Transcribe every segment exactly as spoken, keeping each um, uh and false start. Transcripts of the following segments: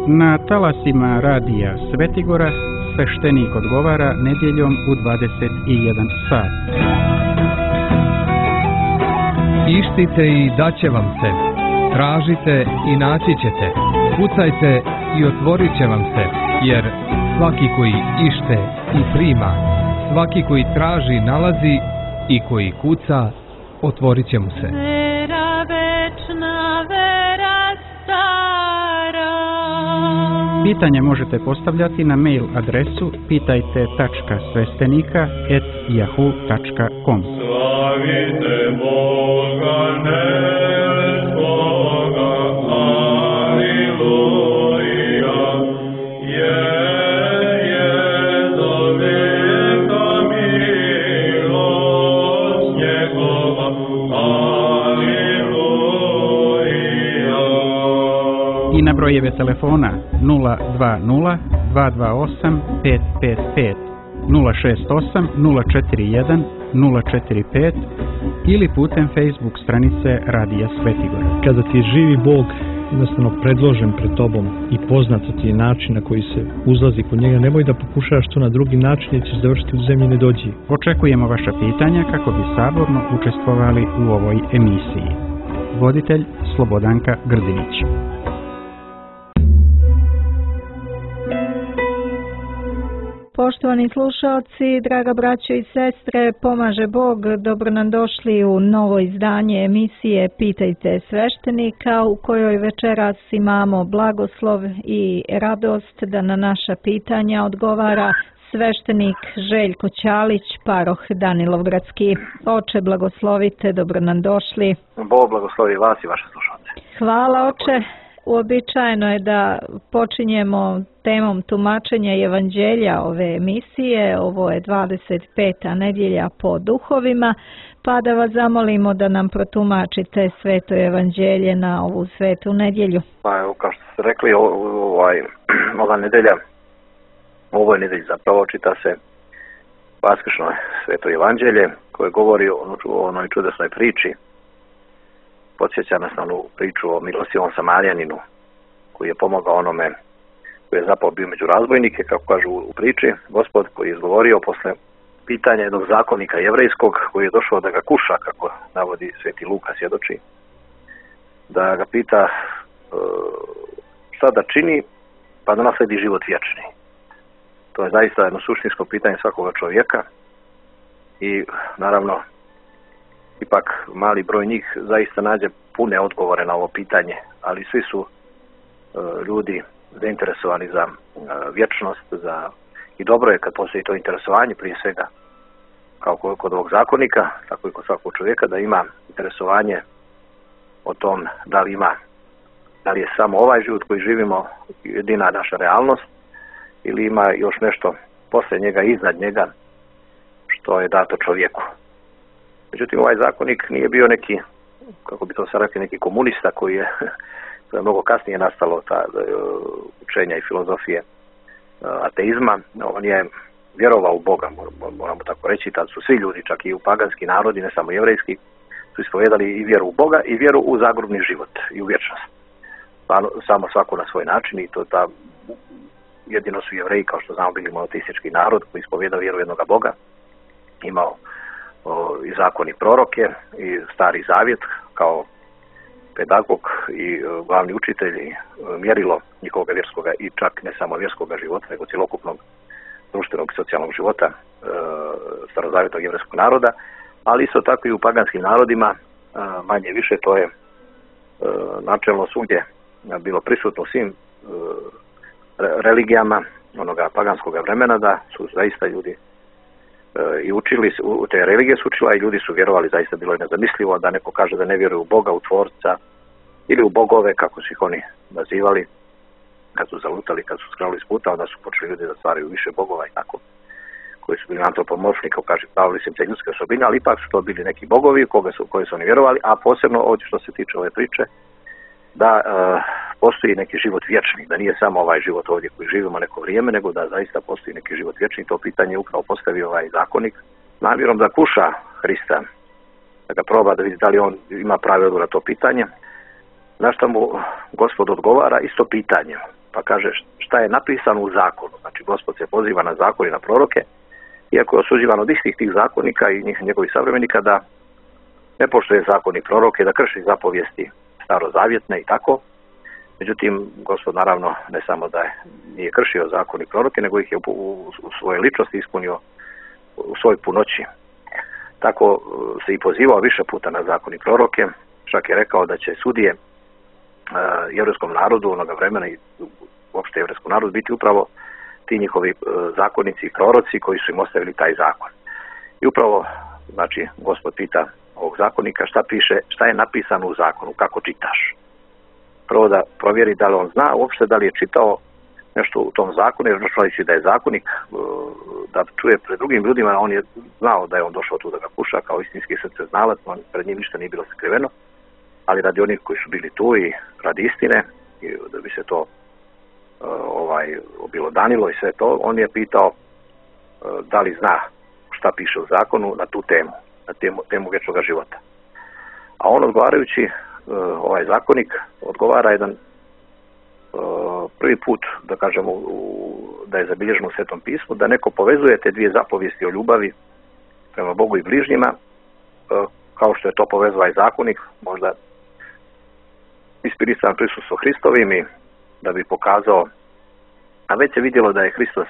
Na talasima radija Svetigora sveštenik odgovara nedjeljom u dvadeset jedan sat. Ištite i daće vam se, tražite i naći ćete, kucajte i otvorit će vam se, jer svaki koji ište i prima, svaki koji traži nalazi i koji kuca, otvorit će mu se. Vera večna, vera stara. Pitanje možete postavljati na mail adresu pitajte tačka sveštenika et yahoo tačka com. Slavite Boga nebskoga, aleluja, je, je do veka milost njegova, aleluja. I na brojeve telefona nula dva nula dva dva osam pet pet pet, nula šest osam nula četiri jedan nula četiri pet ili putem Facebook stranice Radija Svetigora. Kada ti je živi Bog jednostavno predložen pred tobom i poznato ti je način na koji se uzlazi kod njega, nemoj da pokušaš to na drugi način jer ćeš završiti u zemlji nedođi. Očekujemo vaša pitanja kako bi saborno učestvovali u ovoj emisiji. Voditelj Slobodanka Grdinić. Poštovani slušalci, draga braćo i sestre, pomaže Bog, dobro nam došli u novo izdanje emisije Pitajte sveštenika, u kojoj večeras imamo blagoslov i radost da na naša pitanja odgovara sveštenik Željko Ćalić, paroh Danilovgradski. Oče, blagoslovite, dobro nam došli. Bog blagoslovi vas i vaše slušalce. Hvala, oče. Uobičajeno je da počinjemo temom tumačenja evanđelja ove emisije. Ovo je dvadeset peta nedjelja po duhovima, pa da vas zamolimo da nam protumačite sveto evanđelje na ovu svetu nedjelju. Pa evo, kao što ste rekli, ovaj, ova nedjelja, u ovoj nedjelji zapravo čita se vaskršnjo sveto evanđelje koje govori o onoj čudesnoj priči. Podsjeća nas na onu priču o milostivom Samarjaninu koji je pomogao onome koji je zapao bio među razbojnike, kako kažu u priči. Gospod koji je izgovorio posle pitanja jednog zakonika jevrejskog koji je došao da ga kuša, kako navodi sveti Luka svjedoči, da ga pita e, šta da čini pa da nasledi život vječni. To je zaista jedno suštinsko pitanje svakoga čovjeka i naravno ipak mali broj njih zaista nađe pune odgovore na ovo pitanje, ali svi su e, ljudi zainteresovani za e, vječnost, za i dobro je kad postoji to interesovanje prije svega kao kod ovog zakonika, tako i kod svakog čovjeka, da ima interesovanje o tom da li ima, da li je samo ovaj život koji živimo jedina naša realnost ili ima još nešto poslije njega, iznad njega, što je dato čovjeku. Međutim, ovaj zakonik nije bio neki, kako bi to sad rekli, neki komunista koji je, to je mnogo kasnije nastalo, ta učenja i filozofije ateizma. On je vjerovao u Boga, moramo tako reći, tad su svi ljudi, čak i u paganski narodi, ne samo jevrejski, su ispovedali i vjeru u Boga i vjeru u zagrobni život i u vječnost. Samo svako na svoj način i to ta, jedino su Jevreji, kao što znamo, bili monoteistički narod koji ispovedao vjeru jednoga Boga, imao o, i zakon i proroke i stari zavjet kao pedagog i o, glavni učitelj i o, mjerilo njihovog vjerskog i čak ne samo vjerskog života, nego cjelokupnog društvenog i socijalnog života e, starozavjetnog jevrejskog naroda, ali isto tako i u paganskim narodima, e, manje više to je e, načelno svugdje bilo prisutno u svim e, religijama onoga paganskog vremena, da su zaista ljudi i učili, u te religije su učila i ljudi su vjerovali, zaista bilo je nezamislivo da neko kaže da ne vjeruje u Boga, u Tvorca ili u bogove, kako su ih oni nazivali, kad su zalutali, kad su skrenuli s puta, onda su počeli ljudi da stvaraju više bogova i tako, koji su bili antropomorfni, kao kaže Pavlis, te ljudske osobine, ali ipak su to bili neki bogovi koga su, koji su oni vjerovali, a posebno ovdje što se tiče ove priče, da e, postoji neki život vječni, da nije samo ovaj život ovdje koji živimo neko vrijeme, nego da zaista postoji neki život vječni. To pitanje upravo postavio ovaj zakonik namjerom da kuša Hrista, da ga proba da vidi da li on ima pravi odgovor na to pitanje, na što mu Gospod odgovara isto pitanje. Pa kaže šta je napisano u zakonu. Znači Gospod se poziva na zakon i na proroke, iako je osuđivan od istih tih zakonika i njegovih savremenika da ne poštuje zakon i proroke, da krši zapovijesti starozavjetne i tako. Međutim, Gospod naravno ne samo da je, nije kršio zakon i proroke, nego ih je u, u, u svojoj ličnosti ispunio u svojoj punoći. Tako se i pozivao više puta na zakon i proroke, čak je rekao da će sudije uh, jevrijskom narodu onoga vremena i uopšte jevrijskom narodu biti upravo ti njihovi uh, zakonici i proroci koji su im ostavili taj zakon. I upravo, znači, Gospod pita ovog zakonika šta piše, šta je napisano u zakonu, kako čitaš. Prvo da provjeri da li on zna uopšte da li je čitao nešto u tom zakonu, jer računajući da je zakonik, da čuje pred drugim ljudima, on je znao da je on došao tu da ga kuša kao istinski srce znalac, on pred njim ništa nije bilo sakriveno, ali radi onih koji su bili tu i radi istine, i da bi se to ovaj, obilodanilo i sve to, on je pitao da li zna šta piše u zakonu na tu temu, na temu, temu vječnog života. A on odgovarajući, ovaj zakonik odgovara jedan prvi put, da kažemo, da je zabilježeno u Svetom pismu, da neko povezuje te dvije zapovijesti o ljubavi prema Bogu i bližnjima, kao što je to povezao i zakonik, možda inspirisan prisustvom Hristovim i da bi pokazao, a već se vidjelo da je Hristos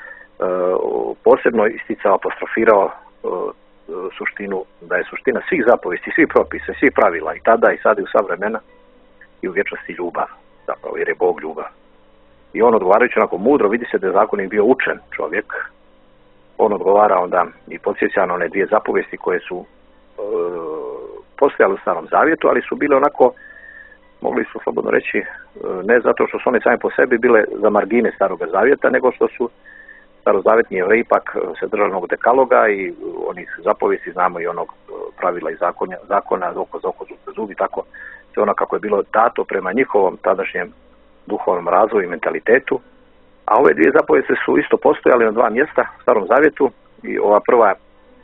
posebno isticao, apostrofirao suštinu, da je suština svih zapovijesti, svih propisa, svih pravila i tada i sada i u sva vremena i u vječnosti ljubav, zapravo, jer je Bog ljubav. I on odgovarajući onako mudro, vidi se da je zakonik bio učen čovjek, on odgovara onda i podsjeća na one dvije zapovijesti koje su e, postojale u Starom Zavjetu, ali su bile onako, mogli su slobodno reći, ne zato što su one same po sebi bile za margine Staroga Zavjeta, nego što su starozavjetni Jevreji ipak se držali onog dekaloga i onih zapovijesti, znamo i onog pravila i zakona, zakona oko za oko, zub za zub i tako, sve ono kako je bilo dato prema njihovom tadašnjem duhovnom razvoju i mentalitetu. A ove dvije zapovijesti su isto postojale na dva mjesta u Starom Zavjetu i ova prva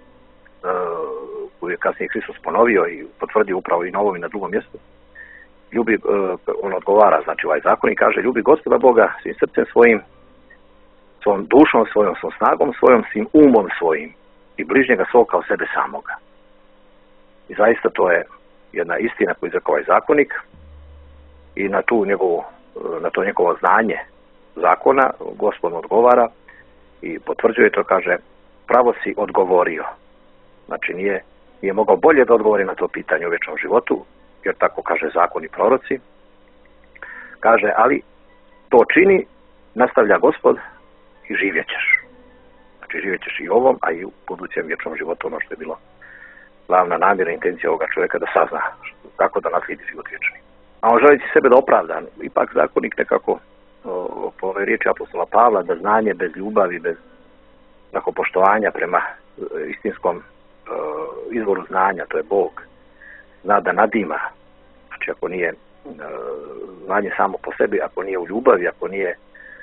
koju je kasnije Hristos ponovio i potvrdio upravo i na ovom i na drugom mjestu. Ljubi, on odgovara, znači ovaj zakon i kaže ljubi Gospoda Boga svim srcem svojim, svojom dušom svojom, svojom snagom svojom, svim umom svojim i bližnjega svog kao sebe samoga. I zaista to je jedna istina koju izrekao ovaj zakonik i na, tu njegovu, na to njegovo znanje zakona Gospod odgovara i potvrđuje to, kaže pravo si odgovorio. Znači nije, nije mogao bolje da odgovori na to pitanje o vječnom životu, jer tako kaže zakon i proroci. Kaže, ali to čini, nastavlja Gospod, i živjet ćeš. Znači živjet ćeš i ovom, a i u budućem vječnom životu, ono što je bilo glavna namjera, intencija ovoga čovjeka da sazna kako da naslijedi život vječni. A on želeći sebe da opravda, ipak zakonik nekako o, po ovoj riječi apostola Pavla, da znanje bez ljubavi, bez tako poštovanja prema istinskom o, izvoru znanja, to je Bog, zna da nadima. Znači ako nije o, znanje samo po sebi, ako nije u ljubavi, ako nije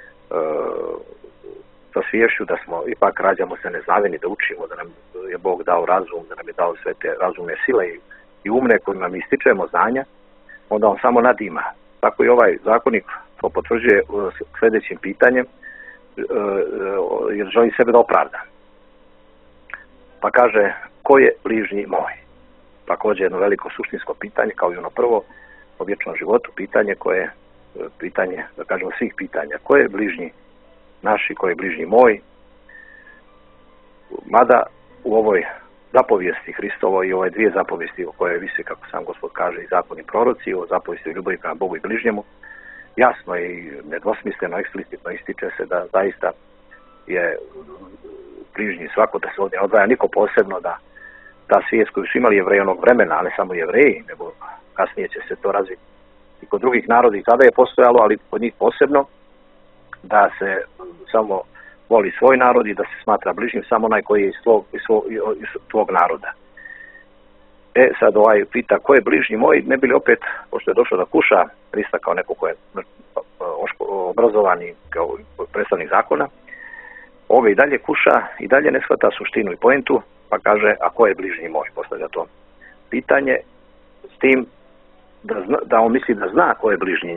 o, sa sviješću da smo ipak rađamo se neznaveni da učimo, da nam je Bog dao razum, da nam je dao sve te razumne sile i, i umne kojima mi ističemo znanja, onda on samo nadima. Tako i ovaj zakonik to potvrđuje sljedećim pitanjem, jer želi sebe da opravda. Pa kaže, ko je bližnji moj? Također jedno veliko suštinsko pitanje, kao i ono prvo o vječnom životu, pitanje koje, pitanje, da kažemo svih pitanja, ko je bližnji naši, koji je bližnji moj, mada u ovoj zapovijesti Hristovoj i ove dvije zapovijesti o koje visi, kako sam Gospod kaže, i zakon i proroci, o zapovijesti ljubavi prema Bogu i bližnjemu, jasno i nedvosmisleno, eksplicitno ističe se da zaista je bližnji svako, da se ovdje odvaja niko posebno, da ta svijest koju su imali Jevreji onog vremena, a ne samo Jevreji, nego kasnije će se to razviti i kod drugih naroda i tada je postojalo, ali kod njih posebno, da se samo voli svoj narod i da se smatra bližnjim samo onaj koji je iz svog, iz svog, iz svog naroda. E sad ovaj pita ko je bližnji moj, ne bi li opet, pošto je došao da kuša Hrista kao neko ko je obrazovani kao predstavnik zakona, ove i dalje kuša i dalje ne shvata suštinu i poentu, pa kaže a ko je bližnji moj, postavlja to pitanje s tim da, zna, da on misli da zna ko je bližnji njegov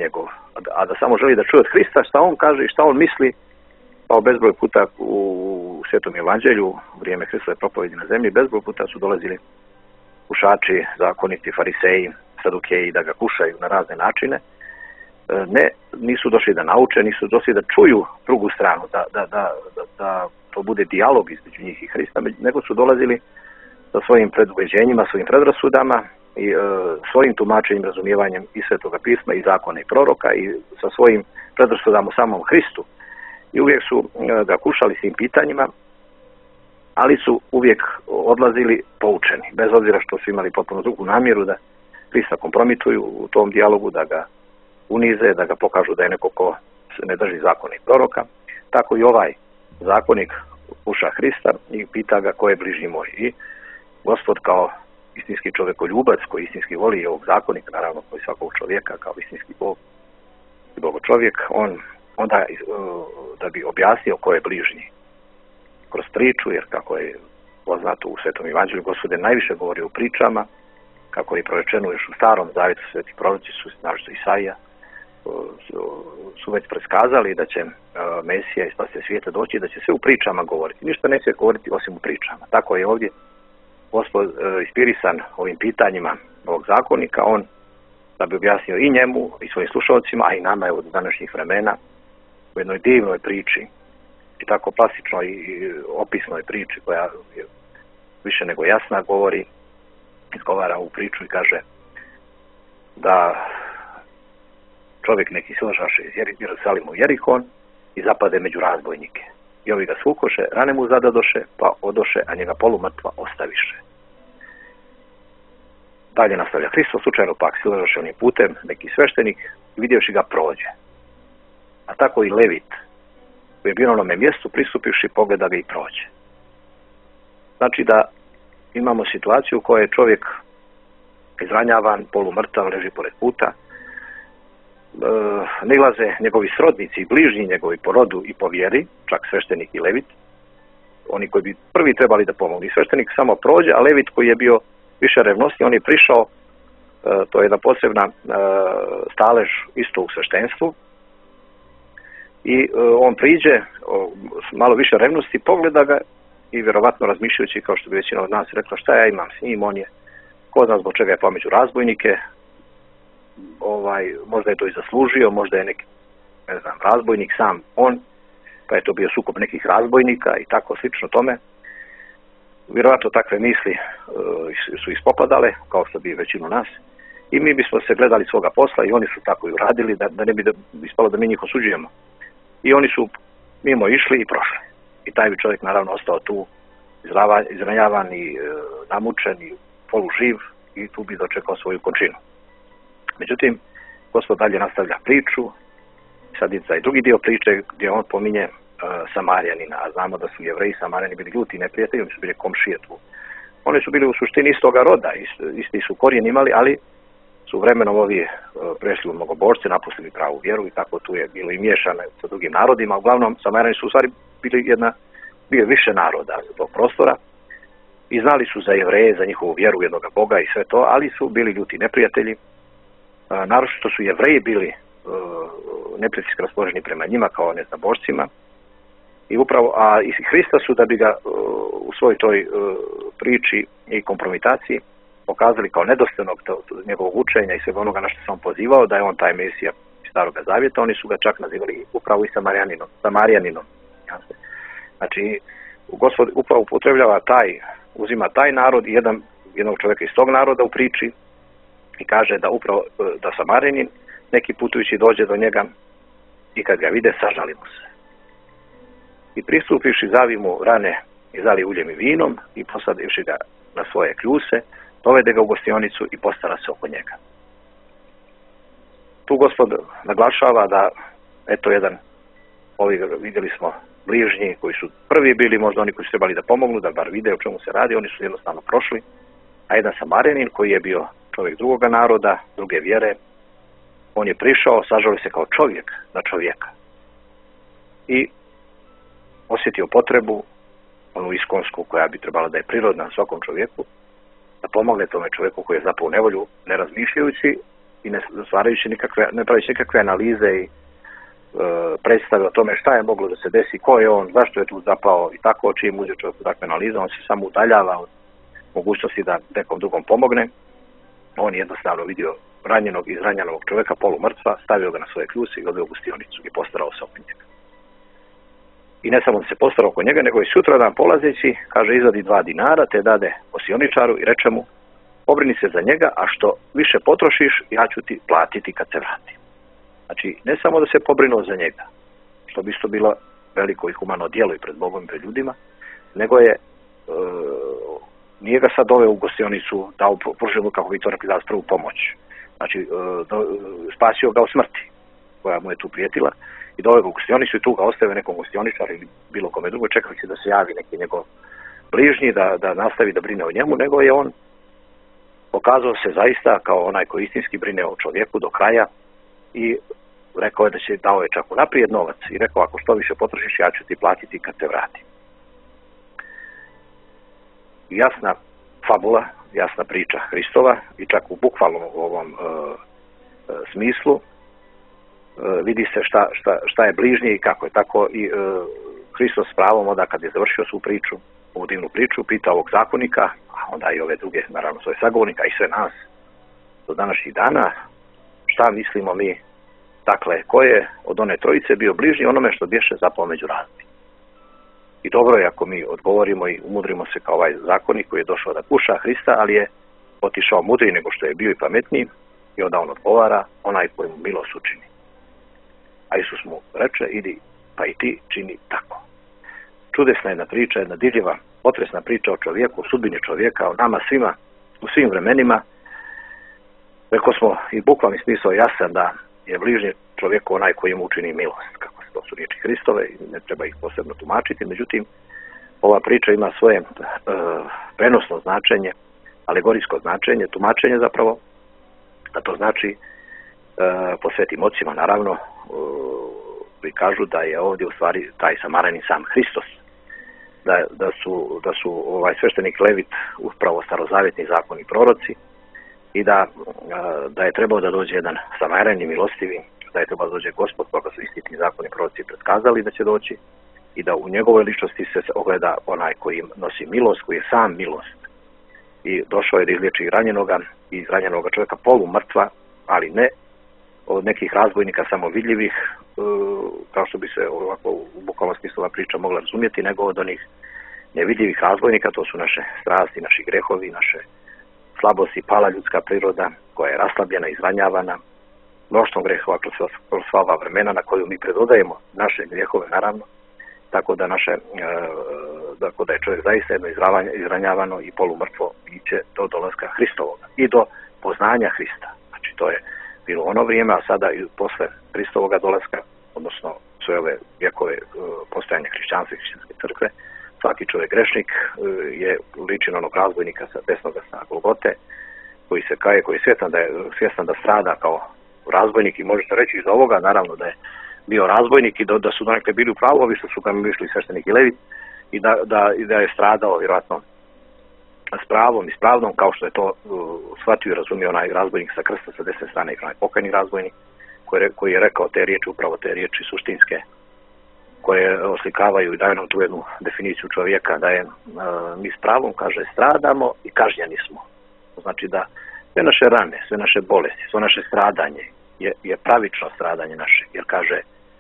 a da samo želi da čuje od Hrista šta on kaže i šta on misli, pa bezbroj puta u Svetom Evanđelju, u vrijeme Hristove propovjedi na zemlji, bezbroj puta su dolazili kušači, zakoniti, fariseji, sadukeji da ga kušaju na razne načine. Ne, nisu došli da nauče, nisu došli da čuju drugu stranu, da, da, da, da, da to bude dijalog između njih i Hrista, nego su dolazili sa svojim predubeđenjima, svojim predrasudama i e, svojim tumačenjem, razumijevanjem i Svetoga pisma i zakona i proroka i sa svojim predrasudama u samom Hristu. I uvijek su e, ga kušali s tim pitanjima, ali su uvijek odlazili poučeni, bez obzira što su imali potpuno drugu namjeru da Hrista kompromituju u tom dijalogu, da ga unize, da ga pokažu da je neko ko se ne drži zakona i proroka. Tako i ovaj zakonik kuša Hrista i pita ga ko je bližnji moj. I Gospod kao istinski čovjekoljubac koji istinski voli ovog zakonika, naravno koji svakog čovjeka kao istinski Bog i Bogočovjek, on onda da bi objasnio ko je bližnji kroz priču, jer kako je poznato u Svetom Evanđelju, Gospod je najviše govorio u pričama, kako je prorečeno još u Starom zavjetu, sveti proroci su, naročito Isaija, su već predskazali da će Mesija iz spasitelj svijeta doći i da će sve u pričama govoriti. Ništa ne smije govoriti osim u pričama. Tako je ovdje Gospod inspirisan ovim pitanjima ovog zakonika, on da bi objasnio i njemu i svojim slušalcima, a i nama je od današnjih vremena u jednoj divnoj priči i tako plastičnoj i opisnoj priči koja je više nego jasna, govori, izgovara ovu priču i kaže da čovjek neki silažaše iz Jerusalimu u Jerihon i zapade među razbojnike. I ovi ga svukoše, rane mu zadadoše, pa odoše, a njega polumrtva ostaviše. Dalje nastavlja Hristo, slučajno pak silažaše onim putem neki sveštenik i vidjevši ga prođe. A tako i Levit, koji je bio na onome mjestu, pristupivši, pogleda ga i prođe. Znači da imamo situaciju u kojoj je čovjek izranjavan, polumrtav, leži pored puta, ne ilaze njegovi srodnici i bližnji njegovi po rodu i po vjeri, čak sveštenik i Levit, oni koji bi prvi trebali da pomogli. Sveštenik samo prođe, a Levit koji je bio više revnosti, on je prišao, to je jedna posebna stalež isto u sveštenstvu, i on priđe malo više revnosti, pogleda ga i vjerovatno razmišljajući, kao što bi većina od nas rekla, šta ja imam s njim, on je, ko zna zbog čega je pomeđu razbojnike, ovaj, možda je to i zaslužio, možda je neki, ne znam, razbojnik sam on, pa je to bio sukob nekih razbojnika i tako slično tome. Vjerovatno takve misli uh, su ispopadale, kao što bi većinu nas, i mi bismo se gledali svoga posla i oni su tako i uradili, da, da ne bi da, ispalo da mi njih osuđujemo. I oni su mimo išli i prošli. I taj bi čovjek naravno ostao tu izranjavan i uh, namučen i poluživ i tu bi dočekao svoju končinu. Međutim, Gospod dalje nastavlja priču, sad je i drugi dio priče gdje on pominje uh, Samarjanina, a znamo da su Jevreji i Samarjani bili ljuti neprijatelji, oni su bili komšije tu. Oni su bili u suštini istoga roda, ist, isti su korijen imali, ali su vremenom ovi uh, prešli u mnogobožce, napustili pravu vjeru i tako tu je bilo i miješane sa drugim narodima. Uglavnom, Samarjani su u stvari bili jedna, bio više naroda za tog prostora i znali su za Jevreje, za njihovu vjeru jednoga Boga i sve to, ali su bili ljuti neprijatelji. Uh, naročito su Jevreji bili uh, neprijateljski raspoloženi prema njima kao neznabožcima i upravo, a i Hrista su da bi ga uh, u svojoj toj uh, priči i kompromitaciji pokazali kao nedostojnog njegovog učenja i svega onoga na što se on pozivao, da je on taj Mesija iz Staroga Zavjeta. Oni su ga čak nazivali upravo i Samarijaninom. Samarijaninom. Znači, Gospod upravo upotrebljava taj, uzima taj narod i jedan, jednog čovjeka iz tog naroda u priči i kaže da upravo da Samarijanin neki putujući dođe do njega i kad ga vide sažali mu se. I pristupivši zavi mu rane i zali uljem i vinom i posadivši ga na svoje kljuse, dovede ga u gostionicu i postara se oko njega. Tu Gospod naglašava da, eto jedan, ovi vidjeli smo bližnji koji su prvi bili, možda oni koji su trebali da pomognu, da bar vide o čemu se radi, oni su jednostavno prošli, a jedan Samarijanin koji je bio čovjek drugoga naroda, druge vjere, on je prišao, sažalio se kao čovjek na čovjeka i osjetio potrebu, onu iskonsku koja bi trebala da je prirodna svakom čovjeku, da pomogne tome čovjeku koji je zapao u nevolju, ne razmišljajući i ne stvarajući nikakve, ne pravići nikakve analize i e, predstave o tome šta je moglo da se desi, ko je on, zašto je tu zapao i tako, čim uđe čovjek u takve analize, on se samo udaljava od mogućnosti da nekom drugom pomogne. On je jednostavno vidio ranjenog i izranjenog čovjeka, polumrtva, stavio ga na svoje kljuse i odveo u gostionicu i postarao se oko njega. I ne samo da se postarao oko njega, nego i sutradan polazeći, kaže, izvadi dva dinara, te dade gostioničaru i reče mu, pobrini se za njega, a što više potrošiš, ja ću ti platiti kad se vrati. Znači, ne samo da se pobrinuo za njega, što bi isto bilo veliko i humano djelo i pred Bogom i pred ljudima, nego je, e, nije ga sad doveo u gostionicu, dao pružio mu, kako bi to rekli, dao prvu pomoć. Znači, e, do, spasio ga od smrti, koja mu je tu prijetila, i doveo ga u gostionicu i tu ga ostavio nekom gostioničaru ili bilo kome drugo, čekajući da se javi neki njegov bližnji, da, da nastavi da brine o njemu, nego je on pokazao se zaista kao onaj koji istinski brine o čovjeku do kraja i rekao je da će, dao je čak unaprijed novac i rekao, ako što više potrošiš, ja ću ti platiti kad te vrati. Jasna fabula, jasna priča Hristova i čak u bukvalnom ovom e, e, smislu e, vidi se šta, šta, šta je bližnje i kako je tako i e, Hristos s pravom onda kad je završio svu priču, ovu divnu priču, pita ovog zakonika, a onda i ove druge, naravno svoje sagovornika i sve nas do današnjih dana, šta mislimo mi, dakle, ko je od one trojice bio bližnji onome što bješe zapao među raznim. I dobro je ako mi odgovorimo i umudrimo se kao ovaj zakonik koji je došao da kuša Hrista, ali je otišao mudriji nego što je bio i pametniji i onda on odgovara, onaj koji mu milost učini. A Isus mu reče, idi pa i ti čini tako. Čudesna jedna priča, jedna dirljiva, potresna priča o čovjeku, o sudbini čovjeka, o nama svima, u svim vremenima. Rekao smo i bukvalni smisao jasan da je bližnji čovjeku onaj koji mu učini milost, kako to su riječi Hristove i ne treba ih posebno tumačiti. Međutim, ova priča ima svoje e, prenosno značenje, alegorijsko značenje, tumačenje zapravo, a to znači e, po svetim ocima naravno, e, koji kažu da je ovdje u stvari taj Samaranin sam Hristos, da, da su, da su ovaj sveštenik Levit upravo starozavjetni zakoni proroci i da, da je trebao da dođe jedan Samaranin milostivi, da je trebao da dođe Gospod koga su isti ti zakoni proroci predskazali da će doći i da u njegovoj ličnosti se ogleda onaj koji nosi milost, koji je sam milost. I došao je da izliječi ranjenoga i izranjenoga čovjeka polu mrtva, ali ne od nekih razbojnika samovidljivih, kao što bi se ovako u bukvalnom smislu ova priča mogla razumjeti, nego od onih nevidljivih razbojnika, to su naše strasti, naši grehovi, naše slabosti, pala ljudska priroda koja je raslabljena, izranjavana, mnoštvom grehova kroz sva ova vremena na koju mi predodajemo naše grehove naravno, tako da naše, tako da je čovjek zaista jedno izranjavano i polumrtvo biće do dolaska Hristovoga i do poznanja Hrista. Znači to je bilo ono vrijeme, a sada i posle Hristovoga dolaska, odnosno sve ove vjekove postojanja hrišćanstva i hrišćanske crkve, svaki čovjek grešnik je liči na onog razbojnika sa desnoga sa Golgote, koji se kaje, koji je svjestan da, je, svjestan da strada kao razbojnik i možete reći iz ovoga, naravno da je bio razbojnik i da, da su donekle bili u pravu, ovi što su ga išli sveštenik i Levit, i da, da, i da je stradao vjerojatno s pravom i s pravdom, kao što je to uh, shvatio i razumio onaj razbojnik sa krsta sa desne strane i onaj pokajni razbojnik, koji, koji je rekao te riječi, upravo te riječi suštinske, koje oslikavaju i daju nam tu jednu definiciju čovjeka, da je uh, mi s pravom, kaže, stradamo i kažnjeni smo. To znači da sve naše rane, sve naše bolesti, sve naše stradanje je, je pravično stradanje naše, jer kaže,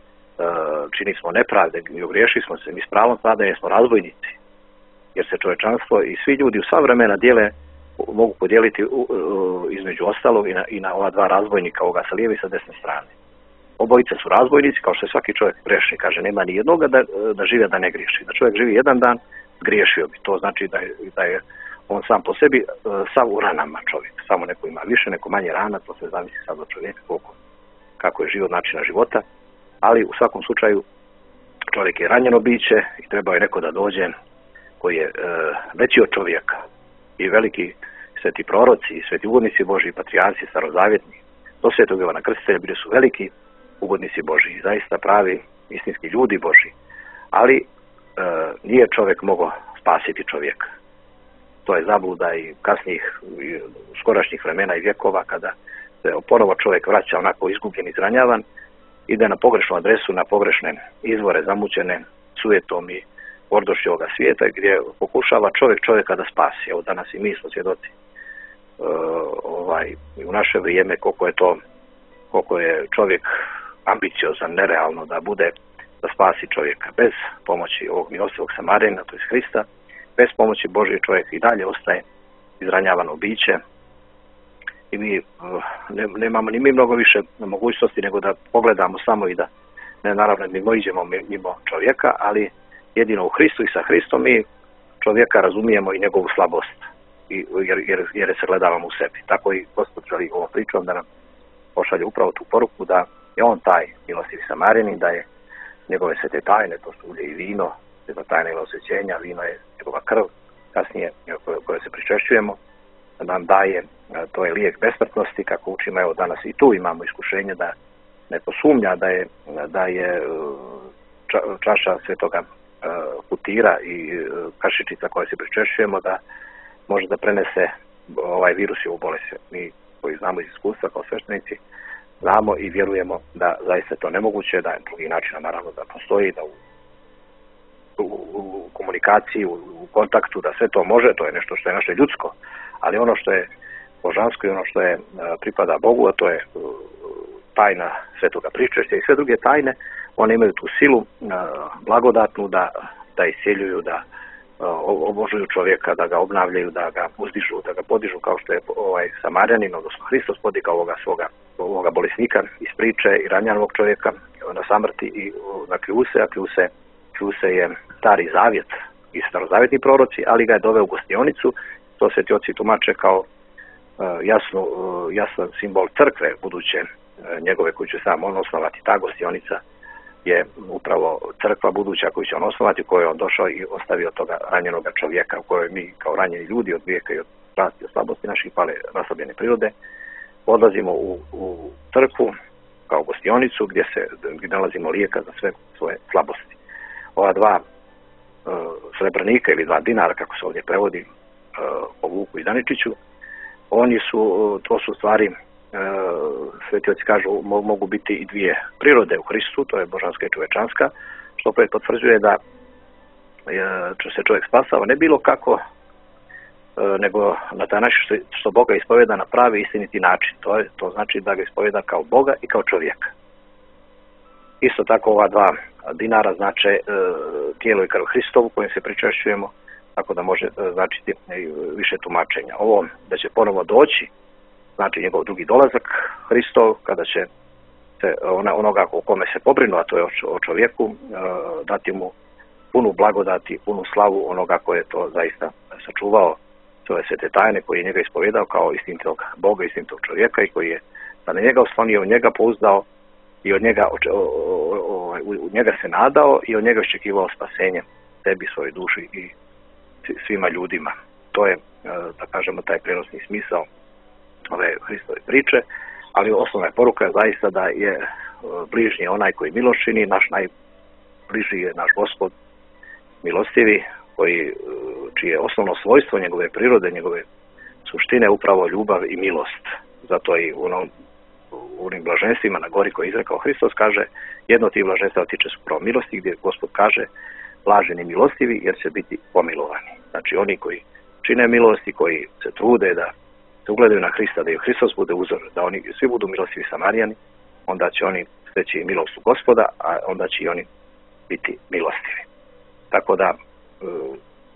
uh, čini smo nepravde i ogriješili smo se, mi s pravom stradanje smo razbojnici, jer se čovječanstvo i svi ljudi u sva vremena dijele, mogu podijeliti uh, uh, između ostalog i na, i na ova dva razbojnika, ovoga sa lijeve i sa desne strane. Obojice su razbojnici, kao što je svaki čovjek greši, kaže, nema ni jednoga da, da živi da ne griješi. Da čovjek živi jedan dan, griješio bi. To znači da je, da je on sam po sebi uh, sav u ranama čovjek. Samo neko ima više, neko manje rana, to se zavisi sad od čovjeka, koliko, kako je život, načina života. Ali u svakom slučaju čovjek je ranjeno biće i treba je neko da dođe koji je uh, veći od čovjeka i veliki sveti proroci i sveti ugodnici Božji, patrijarci, starozavjetni, do svetog Ivana Krstitelja bili su veliki ugodnici Božji, zaista pravi istinski ljudi Božji. Ali e, nije čovjek mogao spasiti čovjeka. To je zabluda i kasnijih i skorašnjih vremena i vjekova kada se ponovo čovjek vraća onako izgubljen, izranjavan, ide na pogrešnu adresu, na pogrešne izvore zamućene sujetom i gordošću ovoga svijeta, gdje pokušava čovjek čovjeka da spasi. Evo danas i mi smo svjedoci uh, ovaj, u naše vrijeme koliko je to, koliko je čovjek ambiciozan, nerealno da bude, da spasi čovjeka. Bez pomoći ovog milostivog Samarjanina, to je Hrista, bez pomoći Božje čovjek i dalje ostaje izranjavano biće i mi uh, ne, nemamo ni mi mnogo više mogućnosti nego da pogledamo samo i da ne naravno mimo iđemo mimo čovjeka, ali jedino u Hristu i sa Hristom mi čovjeka razumijemo i njegovu slabost i, jer, jer, jer je se gledavamo u sebi. Tako i Gospod želi ovom pričom da nam pošalje upravo tu poruku da je on taj milostivi Samarjanin, da je njegove svete tajne, to su ulje i vino, sveta tajna ili osvećenja, vino je njegova krv, kasnije koje, koje se pričešćujemo, da nam daje, to je lijek besmrtnosti, kako učimo, evo danas i tu imamo iskušenje da ne posumnja da je, da je ča, čaša svetoga putira i kašičica koje se pričešćujemo da može da prenese ovaj virus i ovu bolest. Mi koji znamo iz iskustva kao sveštenici znamo i vjerujemo da zaista to nemoguće, da je drugi način naravno da postoji, da u, u, u komunikaciji, u, u kontaktu, da sve to može, to je nešto što je naše ljudsko, ali ono što je božansko i ono što je pripada Bogu, a to je tajna svetoga pričešća i sve druge tajne, one imaju tu silu blagodatnu da, da iscjeljuju, da obožuju čovjeka, da ga obnavljaju, da ga uzdižu, da ga podižu kao što je ovaj Samarjanin, odnosno Hristos podigao ovoga svoga ovoga bolesnika iz priče i ranjanog čovjeka na samrti i na kljuse, a kljuse, kljuse je stari zavjet i starozavjetni proroci, ali ga je doveo u gostionicu, to sveti oci tumače kao uh, jasnu, uh, jasan simbol crkve buduće uh, njegove koju će sam on osnovati. Ta gostionica je upravo crkva buduća koju će on osnovati, u kojoj je on došao i ostavio toga ranjenog čovjeka, u kojoj mi kao ranjeni ljudi od vijeka i od strasti, od slabosti naših pale raslabljene prirode odlazimo u, u crkvu kao gostionicu gdje se gdje nalazimo lijeka za sve svoje slabosti. Ova dva uh, srebrnika ili dva dinara, kako se ovdje prevodi uh, po Vuku i Daničiću, oni su, to su stvari, uh, sveti oci kažu, mo, mogu biti i dvije prirode u Hristu, to je božanska i čovečanska, što opet potvrđuje da uh, se čovjek spasava ne bilo kako, nego na taj način što, što Boga ispovjeda na pravi istiniti način. To, je, to znači da ga ispovjeda kao Boga i kao čovjeka. Isto tako ova dva dinara znače e, tijelo i krv Hristovu kojim se pričešćujemo, tako da može e, značiti više tumačenja. Ovo da će ponovo doći, znači njegov drugi dolazak Hristov, kada će se ona, onoga o kome se pobrinu, a to je o, o čovjeku, e, dati mu punu blagodati, punu slavu onoga koje je to zaista sačuvao, ove svete tajne koji je njega ispovjedao kao istinitog Boga, istinitog čovjeka i koji je da na njega oslonio, u njega pouzdao i od njega, o, o, o, u njega se nadao i od njega očekivao spasenje sebi, svojoj duši i svima ljudima. To je, da kažemo, taj prenosni smisao ove Hristove priče, ali osnovna poruka je zaista da je bližnji onaj koji milost čini, naš najbliži je naš Gospod milostivi, koji, čije je osnovno svojstvo njegove prirode, njegove suštine upravo ljubav i milost. Zato i u onom, u onim blaženstvima na gori koji je izrekao Hristos kaže, jedno od tih blaženstva tiče su upravo milosti, gdje Gospod kaže blaženi milostivi jer će biti pomilovani. Znači oni koji čine milosti, koji se trude da se ugledaju na Hrista, da im Hristos bude uzor, da oni svi budu milostivi Samarijani, onda će oni steći milost u Gospoda, a onda će i oni biti milostivi. Tako da Uh,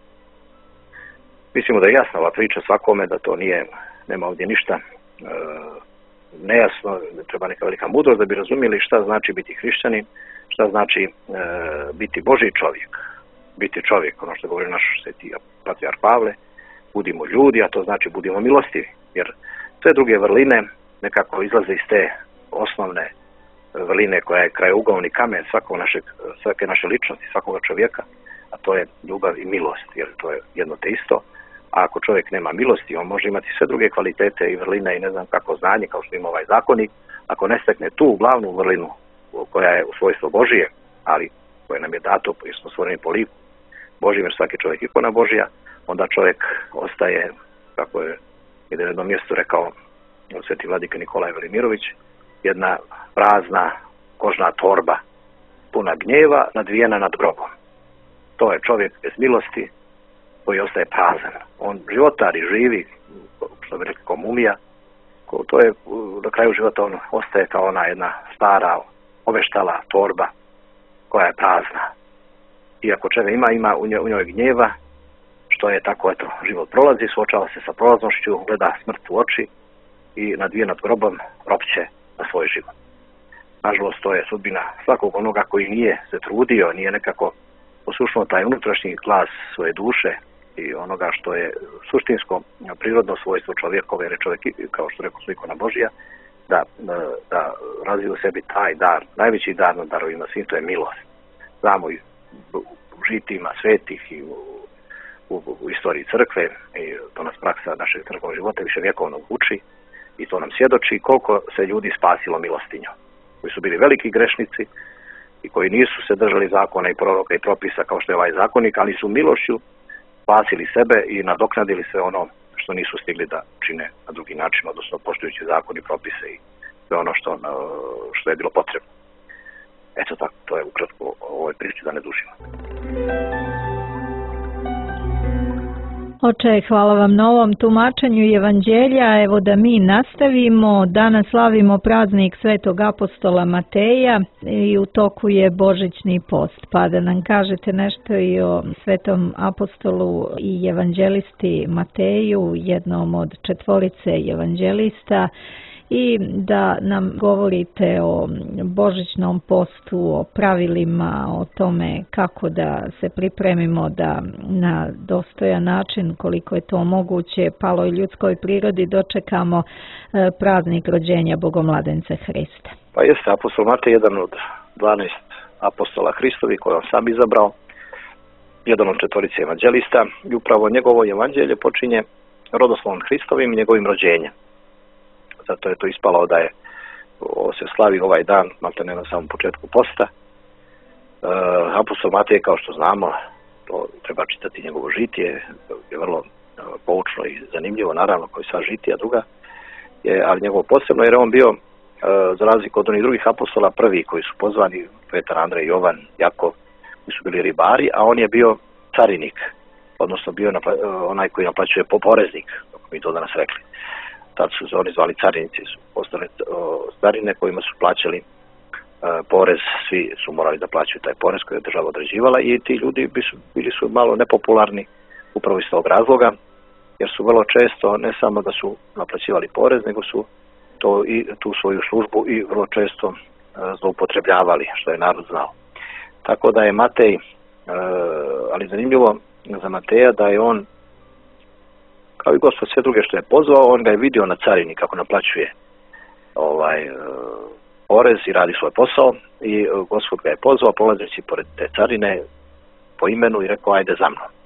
mislimo da je jasna ova priča svakome, da to nije, nema ovdje ništa uh, nejasno, da treba neka velika mudrost da bi razumjeli šta znači biti hrišćanin, šta znači uh, biti Božji čovjek, biti čovjek, ono što govori naš sveti patrijarh Pavle, budimo ljudi, a to znači budimo milostivi, jer sve druge vrline nekako izlaze iz te osnovne vrline koja je krajeuglavni kamen svakog našeg, svake naše ličnosti, svakoga čovjeka, a to je ljubav i milost, jer to je jedno te isto. A ako čovjek nema milosti, on može imati sve druge kvalitete i vrline i ne znam kako znanje, kao što ima ovaj zakonik, ako ne stekne tu glavnu vrlinu koja je u svojstvo Božije, ali koje nam je dato, jer smo stvoreni po liku Božjem, jer svaki čovjek ikona Božja, onda čovjek ostaje, kako je jedan jednom mjestu rekao Sveti vladika Nikolaj Velimirović, jedna prazna kožna torba puna gnjeva nadvijena nad grobom. To je čovjek bez milosti koji ostaje prazan. On životari, živi, što bi rekli, kao mumija. To je na kraju života on ostaje kao ona jedna stara oveštala torba koja je prazna. Iako čovjek ima, ima u njoj, u njoj gnjeva, što je tako, eto, život prolazi, suočava se sa prolaznošću, gleda smrt u oči i nadvije nad grobom ropće na svoj život. Nažalost, to je sudbina svakog onoga koji nije se trudio, nije nekako poslušno taj unutrašnji glas svoje duše i onoga što je suštinsko prirodno svojstvo čovjekove, jer je čovjek, kao što rekao, ikona Božja, da, da, da razvije u sebi taj dar, najveći dar nad darovima svim, to je milost. Znamo i u žitima svetih i u, u, u istoriji crkve, i to nas praksa našeg crkvenog života više vjekovnog uči i to nam svjedoči koliko se ljudi spasilo milostinjom, koji su bili veliki grešnici i koji nisu se držali zakona i proroka i propisa kao što je ovaj zakonik, ali su milošću spasili sebe i nadoknadili sve ono što nisu stigli da čine na drugi način, odnosno poštujući zakon i propise i sve ono što, što je bilo potrebno. Eto tako, to je ukratko o ovoj priči, da ne dužimo. Oče, hvala vam na ovom tumačenju evanđelja. Evo da mi nastavimo. Danas slavimo praznik svetog apostola Mateja i u toku je božićni post. Pa da nam kažete nešto i o svetom apostolu i evanđelisti Mateju, jednom od četvorice evanđelista, i da nam govorite o božićnom postu, o pravilima, o tome kako da se pripremimo da na dostojan način, koliko je to moguće, paloj ljudskoj prirodi, dočekamo praznik rođenja Bogomladence Hrista. Pa jeste, apostol Matej jedan od dvanaest apostola Hristovi koje on sam izabrao, jedan od četvorice evanđelista, i upravo njegovo evanđelje počinje rodoslovom Hristovim i njegovim rođenjem. Zato je to ispalo da je o, se slavi ovaj dan, maltene na samom početku posta. E, apostol Matej, kao što znamo, to treba čitati njegovo žitije, je vrlo e, poučno i zanimljivo, naravno, koji sva žitija druga, je, ali njegovo posebno, jer je on bio, e, za razliku od onih drugih apostola, prvi koji su pozvani, Petar, Andrej, Jovan, Jakov, koji su bili ribari, a on je bio carinik, odnosno bio napla, onaj koji naplaćuje poreznik, kako mi to danas rekli. Tad su se oni zvali carinici, su postali carine kojima su plaćali e, porez, svi su morali da plaćaju taj porez koji je država određivala, i ti ljudi su, bili su malo nepopularni upravo iz tog razloga, jer su vrlo često ne samo da su naplaćivali porez, nego su to i tu svoju službu i vrlo često e, zloupotrebljavali, što je narod znao. Tako da je Matej, e, ali zanimljivo za Mateja da je on, kao i Gospod sve druge što je pozvao, on ga je vidio na carini kako naplaćuje ovaj, porez i radi svoj posao, i Gospod ga je pozvao prolazeći pored te carine po imenu i rekao ajde za mnom.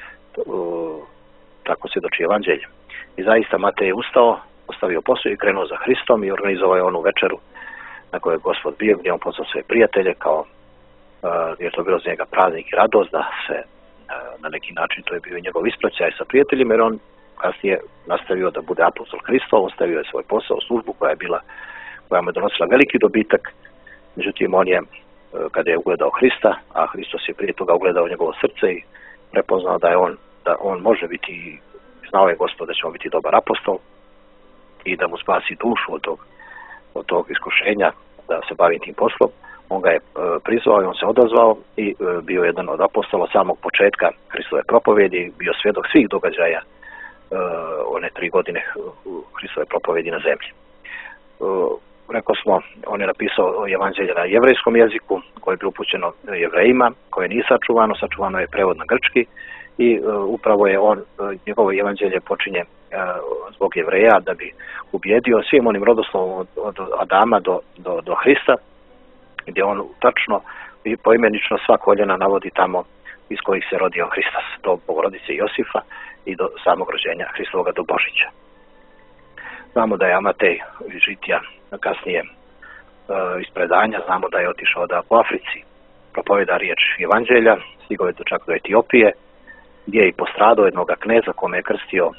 Tako se doči evanđelje. I zaista Matej je ustao, ostavio posao i krenuo za Hristom i organizovao je onu večeru na kojoj je Gospod bio, gdje on pozvao svoje prijatelje, kao jer to bilo za njega praznik i radost, da se na neki način, to je bio njegov ispraćaj sa prijateljima, jer on kasnije nastavio da bude apostol Hristov, ostavio je svoj posao, službu koja je bila, koja mu je donosila veliki dobitak. Međutim, on je, kada je ugledao Hrista, a Hristos je prije toga ugledao njegovo srce i prepoznao da je on, da on može biti, znao je Gospod da će on biti dobar apostol i da mu spasi dušu od tog, od tog iskušenja da se bavi tim poslom. On ga je e, prizvao i on se odazvao i e, bio jedan od apostola od samog početka Hristove propovjedi, bio svjedok svih događaja e, one tri godine Hristove propovjedi na zemlji. E, rekao smo, on je napisao evanđelje na jevrejskom jeziku, koje je bilo upućeno Jevrejima, koje nije sačuvano, sačuvano je prevod na grčki, i e, upravo je on, njegovo evanđelje počinje e, zbog Jevreja, da bi ubjedio svim onim rodoslovom od, od Adama do, do, do Hrista, gdje on tačno i poimenično sva koljena navodi tamo iz kojih se rodio Hristos, do Bogorodice Josifa i do samog rođenja Hristovoga do Božića. Znamo da je Matej iz žitija kasnije e, iz predanja, znamo da je otišao da po Africi propovjeda riječ evanđelja, stigao je do čak do Etiopije, gdje je i postradao jednoga kneza kome je krstio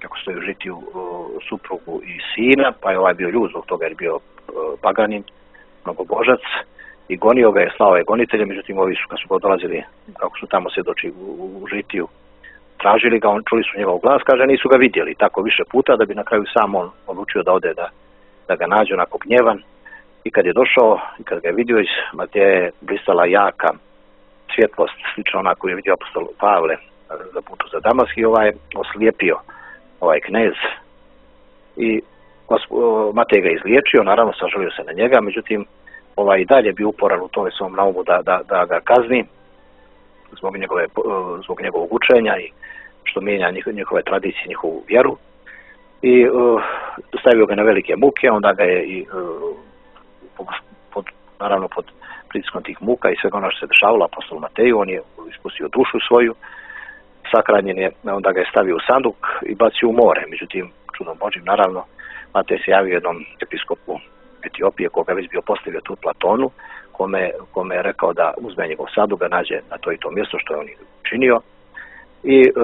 kako stoji u žitiju, suprugu i sina, pa je ovaj bio ljud zbog toga jer je bio paganin, mnogobožac, i gonio ga je, slao je gonitelje, međutim ovi su kad su dolazili, kako su tamo svjedoči u, u žitiju, tražili ga, on, čuli su njegov glas, kaže nisu ga vidjeli tako više puta da bi na kraju sam on odlučio da ode da, da ga nađe onako gnjevan. I kad je došao i kad ga je vidio iz Mateja je blistala jaka svjetlost, slično ona koju je vidio apostol Pavle za putu za Damask, i ovaj oslijepio ovaj knez i Matej ga izliječio, naravno sažalio se na njega, međutim ovaj i dalje bio uporan u tome svom naumu da, da, da ga kazni zbog, njegove, zbog njegovog učenja i što mijenja njihove, njihove tradicije, njihovu vjeru, i uh, stavio ga na velike muke, onda ga je i uh, pod, naravno pod pritiskom tih muka i svega ono što se dešavalo apostolu Mateju, on je ispustio dušu svoju, sakranjen je, onda ga je stavio u sanduk i bacio u more. Međutim, čudom Božjim, naravno, Matej se javio jednom episkopu Etiopije, koga je već bio postavio tu Platonu, kome, kome je rekao da uzme njegov sanduk, ga nađe na to i to mjesto, što je on učinio. I e,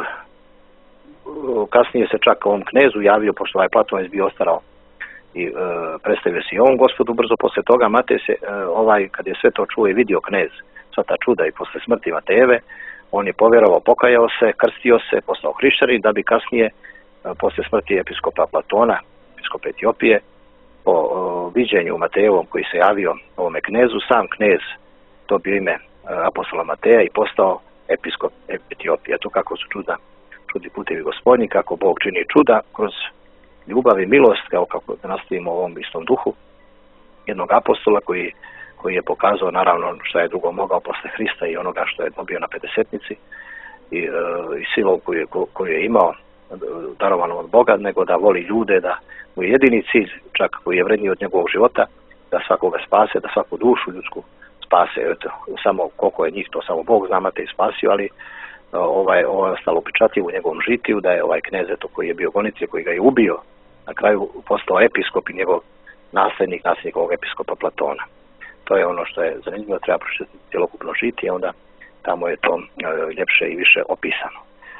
kasnije se čak ovom knezu javio, pošto ovaj Platon je bio ostarao, i e, predstavio se i on Gospodu brzo posle toga. Matej se, e, ovaj, kad je sve to čuo i vidio knez, sva ta čuda, i posle smrti Matejeve, on je povjerovao, pokajao se, krstio se, postao hrišćanin, da bi kasnije, posle smrti episkopa Platona, episkopa Etiopije, po o, viđenju Matejevom koji se javio ovome knezu, sam knez dobio ime apostola Mateja i postao episkop Etiopije. To kako su čuda, čudi putevi Gospodnji, kako Bog čini čuda kroz ljubav i milost, kao kako da nastavimo u ovom istom duhu jednog apostola koji koji je pokazao naravno šta je drugo mogao posle Hrista i onoga što je dobio na pedesetnici i, e, i silom koju, koju je imao darovano od Boga, nego da voli ljude, da mu je jedini cilj, čak koji je vredniji od njegovog života, da svakoga spase, da svaku dušu ljudsku spase. Eto, samo koliko je njih, to samo Bog zna, Matej spasio, ali ovaj, ovo je ostalo upečatljivo u njegovom žitiju, da je ovaj knez eto, koji je bio gonitelj, koji ga je ubio, na kraju postao episkop i njegov nasljednik, nasljednik ovog episkopa Platona. To je ono što je zanimljivo, treba pročitati cjelokupno žitije, onda tamo je to e, ljepše i više opisano.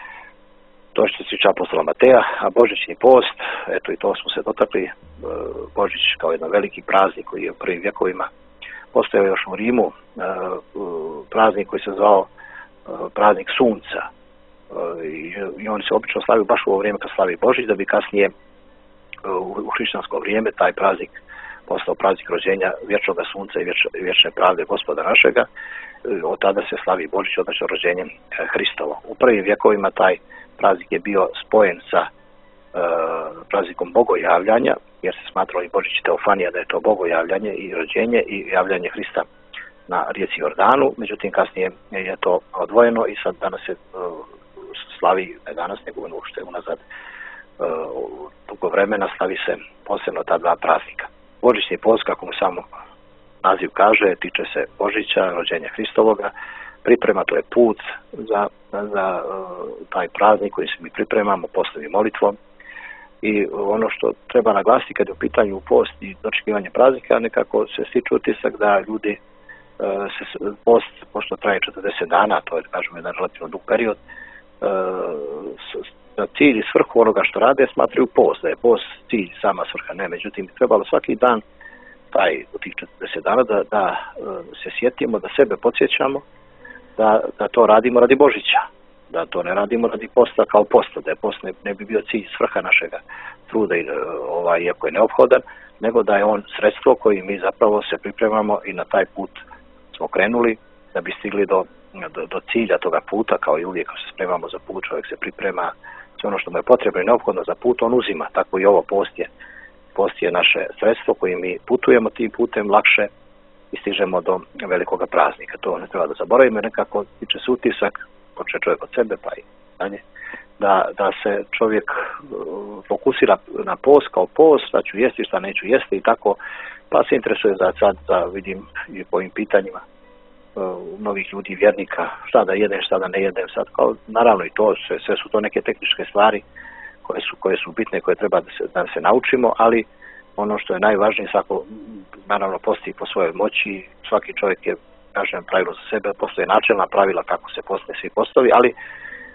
To što se tiče apostola Mateja, a božićni post, eto i to smo se dotakli, e, Božić kao jedan veliki praznik koji je u prvim vjekovima postojao još u Rimu, e, praznik koji se zvao e, praznik sunca, e, i, i on se obično slavio baš u ovo vrijeme kad slavi Božić, da bi kasnije e, u, u hrišćansko vrijeme taj praznik postao praznik rođenja vječnoga sunca i vječ, vječne pravde Gospoda našega. Od tada se slavi Božić, odnosno rođenjem Hristovo. U prvim vjekovima taj praznik je bio spojen sa e, praznikom bogojavljanja, jer se smatralo i Božić Teofanija da je to bogojavljanje i rođenje i javljanje Hrista na rijeci Jordanu. Međutim, kasnije je to odvojeno i sad danas se e, slavi, ne danas, nego što je unazad e, dugo vremena, slavi se posebno ta dva praznika. Božićni post, kako mu samo naziv kaže, tiče se Božića, rođenja Hristovoga, priprema, to je put za, za uh, taj praznik koji se mi pripremamo postom i molitvom. I ono što treba naglasiti kad je u pitanju post i dočekivanje praznika, nekako se stiče utisak da ljudi uh, se post, pošto traje četrdeset dana, to je, kažemo, jedan relativno dug period, uh, da cilj i svrhu onoga što rade smatraju post, da je post cilj, sama svrha, ne, međutim trebalo svaki dan taj u tih četrdeset dana da, da se sjetimo, da sebe podsjećamo da, da to radimo radi Božića, da to ne radimo radi posta kao posta, da je post ne, ne bi bio cilj, svrha našega truda, i, ovaj, iako je neophodan, nego da je on sredstvo koji mi zapravo se pripremamo i na taj put smo krenuli da bi stigli do, do, do cilja toga puta, kao i uvijek kad se spremamo za put, čovjek se priprema, sve ono što mu je potrebno i neophodno za put, on uzima. Tako i ovo post je, post je naše sredstvo koji mi putujemo tim putem lakše i stižemo do velikoga praznika. To ne treba da zaboravimo, nekako tiče se utisak, počne čovjek od sebe pa i dalje, da, da se čovjek fokusira na post kao post, šta ću jesti, šta neću jesti i tako, pa se interesuje za sad, da vidim i po ovim pitanjima mnogih ljudi, vjernika, šta da jedem, šta da ne jedem sad, kao naravno i to, sve, sve su to neke tehničke stvari koje su, koje su bitne, koje treba da se, da se naučimo, ali ono što je najvažnije, svako naravno posti po svojoj moći, svaki čovjek je, kažem, pravilo za sebe, postoje načelna pravila kako se poste svi postovi, ali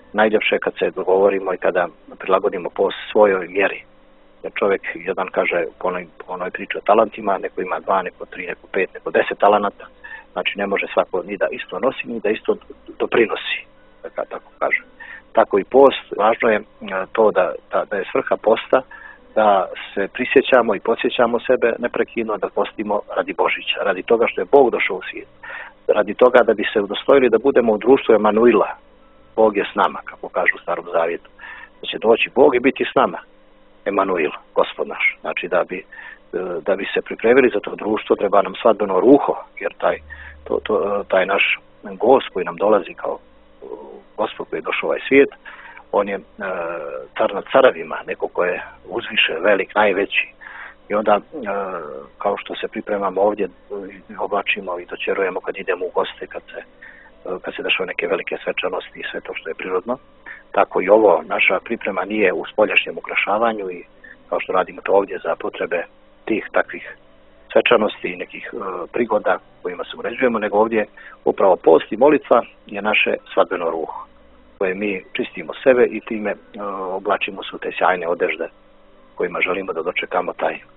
najljepše kad se dogovorimo i kada prilagodimo post svojoj vjeri. Jer čovjek jedan kaže po onoj, po onoj priči o talentima, neko ima dva, neko tri, neko pet, neko deset talenata. Znači ne može svako ni da isto nosi, ni da isto doprinosi, da tako kažem. Tako i post, važno je to da, da, da je svrha posta, da se prisjećamo i podsjećamo sebe neprekidno da postimo radi Božića, radi toga što je Bog došao u svijet, radi toga da bi se udostojili da budemo u društvu Emanuila. Bog je s nama, kako kažu u Starom Zavjetu. Da će doći Bog i biti s nama. Emanuil, Gospod naš. Znači da bi, da bi se pripremili za to društvo treba nam svadbeno ruho, jer taj, to, to, taj naš gost koji nam dolazi kao Gospod koji je došao u ovaj svijet, on je e, car nad caravima, neko ko je uzviše, velik, najveći. I onda, e, kao što se pripremamo ovdje, oblačimo i dočerujemo kad idemo u goste, kad se, kad se dešava neke velike svečanosti i sve to što je prirodno, tako i ovo, naša priprema nije u spoljašnjem ukrašavanju i kao što radimo to ovdje za potrebe tih takvih svečanosti i nekih e, prigoda kojima se uređujemo, nego ovdje upravo post i molitva je naše svadbeno ruho, koje mi čistimo sebe i time e, oblačimo su te sjajne odežde kojima želimo da dočekamo taj, e,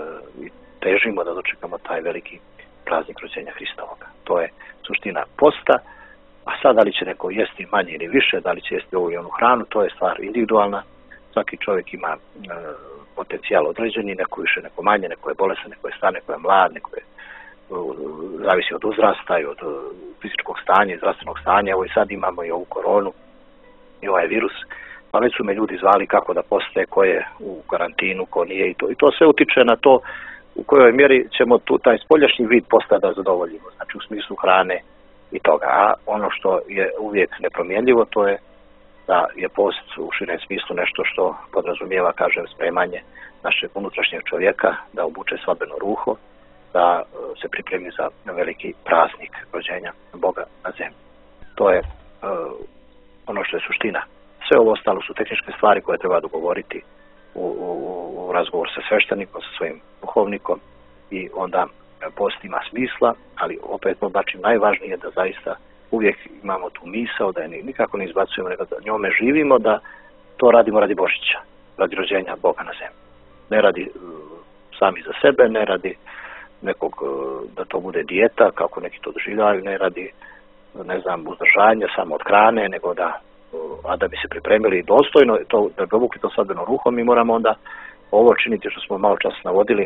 težimo da dočekamo taj veliki praznik rođenja Hristovoga. To je suština posta, a sad da li će neko jesti manje ili više, da li će jesti ovu i onu hranu, to je stvar individualna. Svaki čovjek ima e, potencijal određeni, neko više, neko manje, neko je bolesan, neko je star, neko je mlad, neko je, uh, zavisi od uzrasta i od uh, fizičkog stanja i zdravstvenog stanja. Evo i sad imamo i ovu koronu i ovaj virus, pa već su me ljudi zvali kako da poste, ko je u karantinu, ko nije i to. I to sve utiče na to u kojoj mjeri ćemo tu taj spoljašnji vid posta da zadovoljimo, znači u smislu hrane i toga. A ono što je uvijek nepromjenljivo, to je da je post u širem smislu nešto što podrazumijeva, kažem, spremanje našeg unutrašnjeg čovjeka, da obuče svadbeno ruho, da se pripremi za veliki praznik rođenja Boga na zemlji. To je uh, ono što je suština. Sve ovo ostalo su tehničke stvari koje treba dogovoriti u, u, u razgovor sa sveštenikom, sa svojim duhovnikom i onda post ima smisla, ali opet znači najvažnije je da zaista uvijek imamo tu misao, da je nikako ne izbacujemo, nego da njome živimo, da to radimo radi Božića, radi rođenja Boga na zemlji. Ne radi uh, sami za sebe, ne radi nekog, uh, da to bude dijeta, kako neki to doživljaju, ne radi, ne znam, uzdržanja samo od hrane, nego da, uh, a da bi se pripremili dostojno, to, da bi obukli to svadbeno ruho, mi moramo onda ovo činiti što smo malo čas navodili,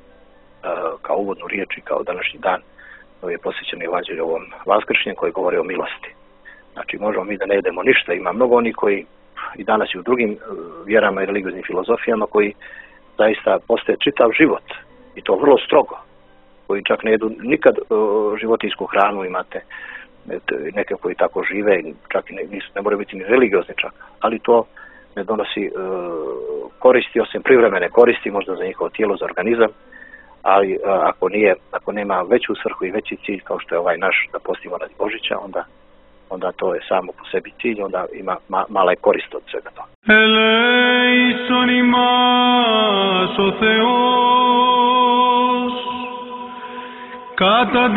uh, kao uvodnu riječ i kao današnji dan, je posvećen evanđelju ovom vaskršnjem koji govori o milosti. Znači možemo mi da ne jedemo ništa, ima mnogo oni koji i danas i u drugim vjerama i religioznim filozofijama koji zaista postaje čitav život i to vrlo strogo, koji čak ne jedu nikad uh, životinjsku hranu, imate neke koji tako žive, čak i ne, nisu, ne moraju biti ni religiozni čak, ali to ne donosi uh, koristi, osim privremene koristi, možda za njihovo tijelo, za organizam, ali uh, ako nije, ako nema veću svrhu i veći cilj kao što je ovaj naš da postimo radi Božića, onda onda to je samo po sebi cilj, onda ima ma, mala je korist od svega toga. Eleison imas o Theos kata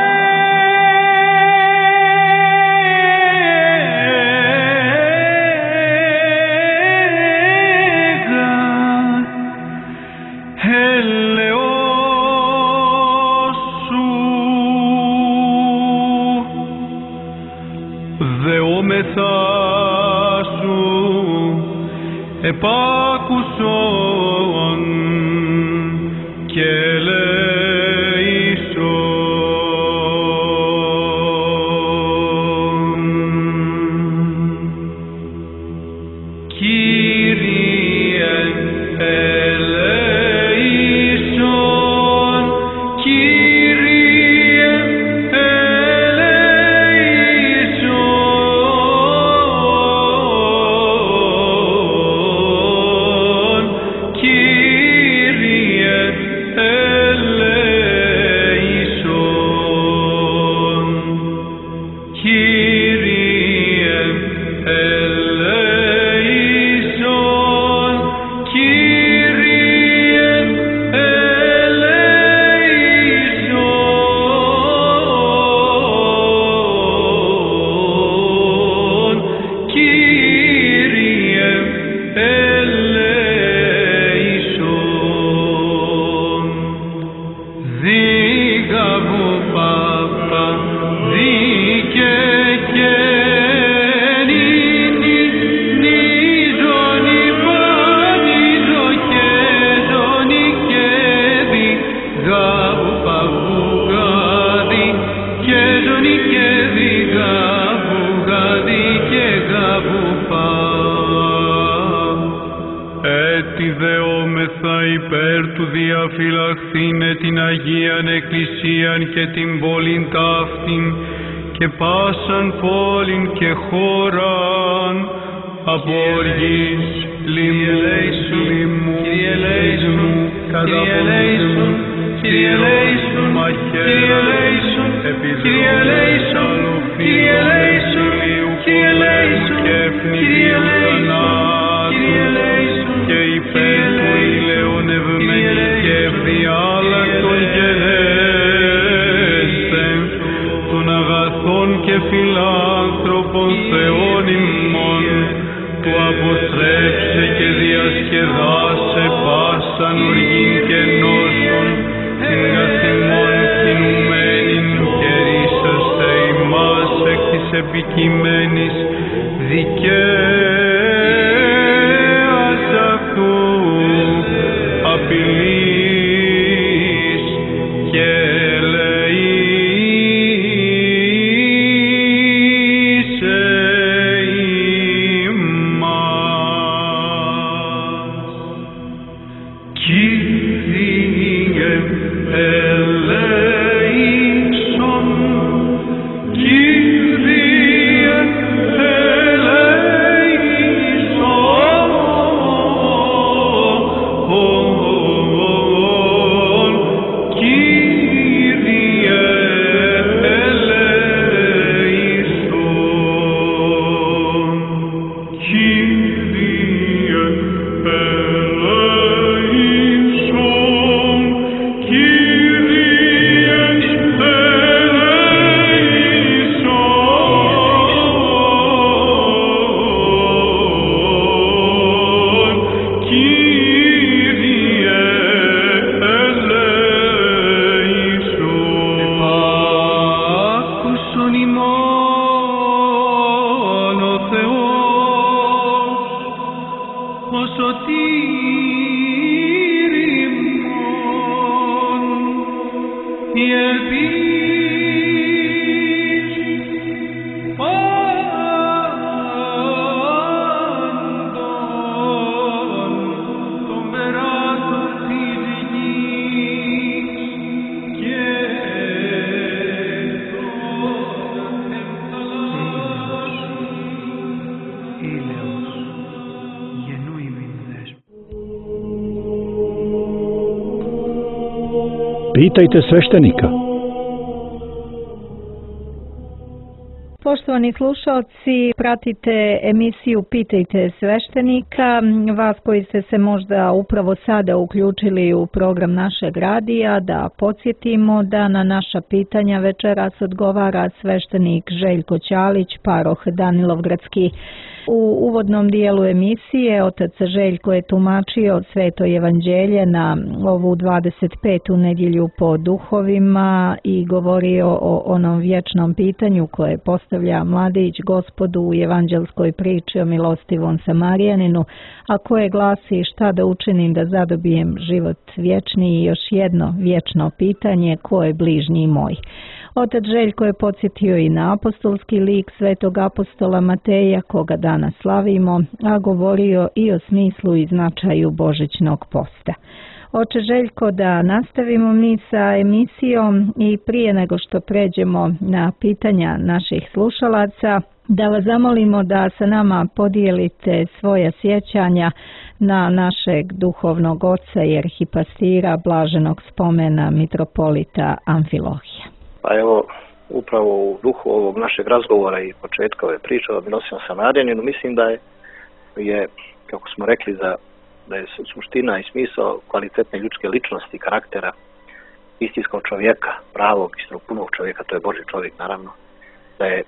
επάκουσον και λέησον Κύριε ελέησον Κύριε ελέησον και γαβουπά. Έτσι δεόμεθα υπέρ του διαφυλαχθήνε την Αγίαν Εκκλησίαν και την πόλην ταύτην και πάσαν πόλην και χώραν από οργής, λοιμού, λοιμού, καταπονήσεων, μαχαίρων, επιδρόμων, αλοφίων, πολέμου και ευνηδίων θανάτων και υπέρ του ηλαιονευμένη και ευδιάλακτον γενέσθεν των αγαθών και φιλάνθρωπων Θεών ημών, που αποτρέψε και διασκεδάσε πάσαν οργήν και νόσον, την καθημών κινουμένην και ρίσαστε ημάς εκ της επικειμένης δικαίας αυτού απειλής και ελεήσε ημάς. Κύριε ελέησον, Κύριε ελέησον, Κύριε ελέησον, Κύριε ελέησον, Άκουσον ημών ο Θεός, ο σωτήρ ημών, η ελπίς πάντων των περάτων της γης και ήλαιος γεννού ημίν δέσπο. Pitajte sveštenika. Poštovani slušalci, pratite emisiju Pitajte sveštenika. Vas koji ste se možda upravo sada uključili u program našeg radija, da podsjetimo da na naša pitanja večeras odgovara sveštenik Željko Ćalić, paroh Danilovgradski. U uvodnom dijelu emisije otac Željko je tumačio Sveto evanđelje na ovu dvadeset petu nedjelju po duhovima i govorio o onom vječnom pitanju koje postavlja mladić Gospodu u evanđelskoj priči o milostivom Samarijaninu, a koje glasi šta da učinim da zadobijem život vječni, i još jedno vječno pitanje, ko je bližnji moj. Otac Željko je podsjetio i na apostolski lik svetog apostola Mateja, koga danas slavimo, a govorio i o smislu i značaju božićnog posta. Oče Željko, da nastavimo mi sa emisijom i prije nego što pređemo na pitanja naših slušalaca, da vas zamolimo da sa nama podijelite svoja sjećanja na našeg duhovnog oca i arhipastira blaženog spomena mitropolita Amfilohija. Pa evo, upravo u duhu ovog našeg razgovora i početka ove priče o milostivnom Samarijaninu, mislim da je, je, kako smo rekli, da, da je suština i smisao kvalitetne ljudske ličnosti, karaktera istinskog čovjeka, pravog, istinog punog čovjeka, to je Božji čovjek naravno, da je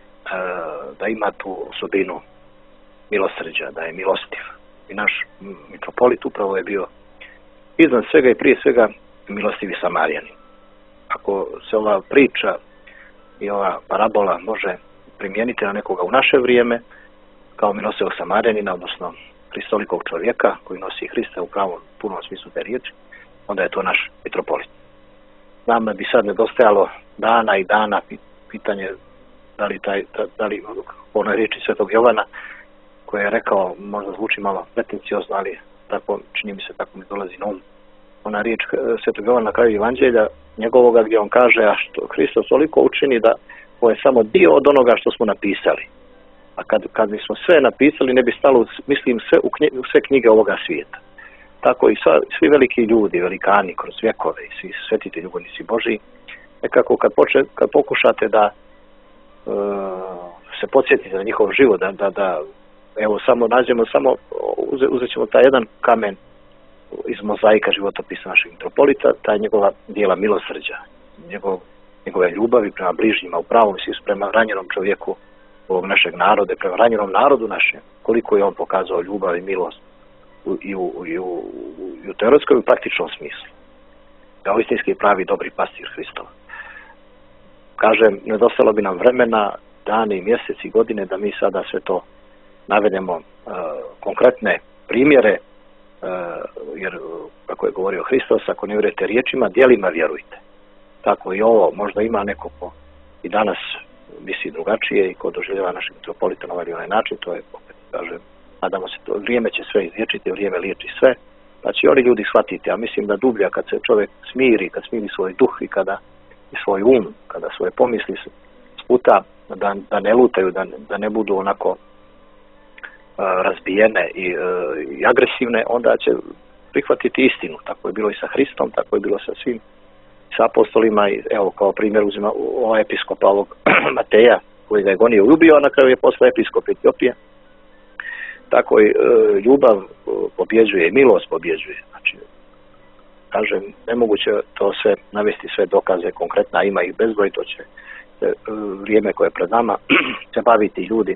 da ima tu osobinu milosrđa, da je milostiv. I naš mitropolit upravo je bio iznad svega i prije svega milostivi Samarijanin. Ako se ova priča i ova parabola može primijeniti na nekoga u naše vrijeme, kao milostivog Samarijanina, odnosno hristolikog čovjeka koji nosi Hrista u pravom punom smislu te riječi, onda je to naš mitropolit. Nam bi sad nedostajalo dana i dana pitanje da li, taj, da li po onoj riječi Svetog Jovana, koji je rekao, možda zvuči malo pretenciozno, ali tako, čini mi se, tako mi dolazi na um. Ona riječ Svetog Jovana na kraju Evanđelja njegovoga, gdje on kaže, a što Hristos toliko učini da ovo je samo dio od onoga što smo napisali. A kad, kad bismo sve napisali, ne bi stalo, mislim, sve, u, knje, u sve knjige ovoga svijeta. Tako i sva, svi veliki ljudi, velikani kroz vjekove i svi svetitelji ljubavnici Božji, nekako kad, poče, kad pokušate da uh, se podsjetite na njihov život, da, da, da evo samo nađemo, samo uze, uzet ćemo taj jedan kamen iz mozaika životopisa našeg mitropolita, taj njegova dijela milosrđa, njegov, njegove ljubavi prema bližnjima, u pravom smislu prema ranjenom čovjeku ovog našeg naroda, prema ranjenom narodu našem, koliko je on pokazao ljubav i milost u, i, u, i, u, i u teoretskom i praktičnom smislu. Kao istinski pravi dobri pastir Hristov. Kažem, nedostalo bi nam vremena, dani, mjeseci, godine da mi sada sve to navedemo uh, konkretne primjere, uh, jer kako je govorio Hristos, ako ne vjerujete riječima, djelima vjerujte. Tako i ovo, možda ima neko ko i danas misli drugačije i ko doželjava našeg mitropolita na ovaj onaj način, to je, opet kažem, nadamo se, to, vrijeme će sve izliječiti, vrijeme liječi sve, pa će oni ljudi shvatiti, a mislim da dublja kad se čovjek smiri, kad smiri svoj duh i kada i svoj um, kada svoje pomisli sputa, da, da ne lutaju, da, da ne budu onako uh, razbijene i, uh, i agresivne, onda će prihvatiti istinu. Tako je bilo i sa Hristom, tako je bilo sa svim, sa apostolima i evo kao primjer uzima ovaj episkopa ovog Mateja, koji ga je gonio i ubio, a na kraju je postao episkop Etiopije. Tako i uh, ljubav uh, pobjeđuje, milost pobjeđuje. Znači, kažem, nemoguće to sve navesti, sve dokaze konkretna, ima ih bezbroj, to će uh, vrijeme koje je pred nama se baviti ljudi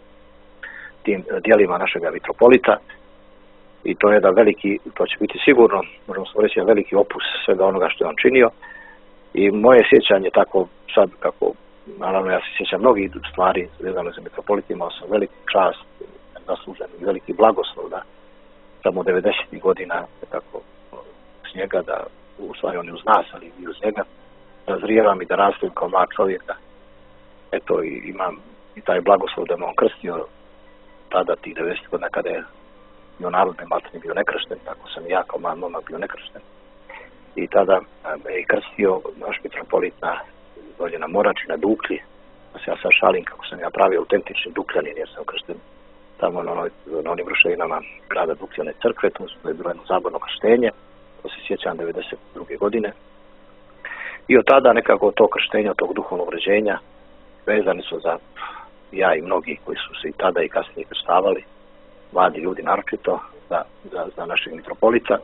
tim uh, dijelima našega mitropolita i to je da veliki, to će biti sigurno, možemo se reći, veliki opus svega onoga što je on činio i moje sjećanje tako sad, kako, naravno ja se sjećam mnogih stvari vezano za mitropolit, imao sam veliki čast, zaslužen i veliki blagoslov da samo devedesetih godina tako s njega, da u stvari on je uz nas, ali i uz njega razrijevam i da rastim kao mlad čovjek, da eto i imam i taj blagoslov da me on krstio tada tih devedesetih godina kada je bio narodni maltene bio nekršten, tako sam i ja kao mlad momak bio nekršten. I tada me je krstio naš mitropolit na, dolje na Morači, na Duklji, pa se ja sad šalim kako sam ja pravi autentični Dukljanin jer sam kršten tamo na, onoj, na onim ruševinama grada Dukljane crkve, to je bilo jedno zaborno krštenje, to se sjećam devedeset druge godine. I od tada nekako to krštenje, od tog duhovnog uređenja, vezani su za ja i mnogi koji su se i tada i kasnije krštavali, mladi ljudi naročito, za, za, za našeg mitropolita.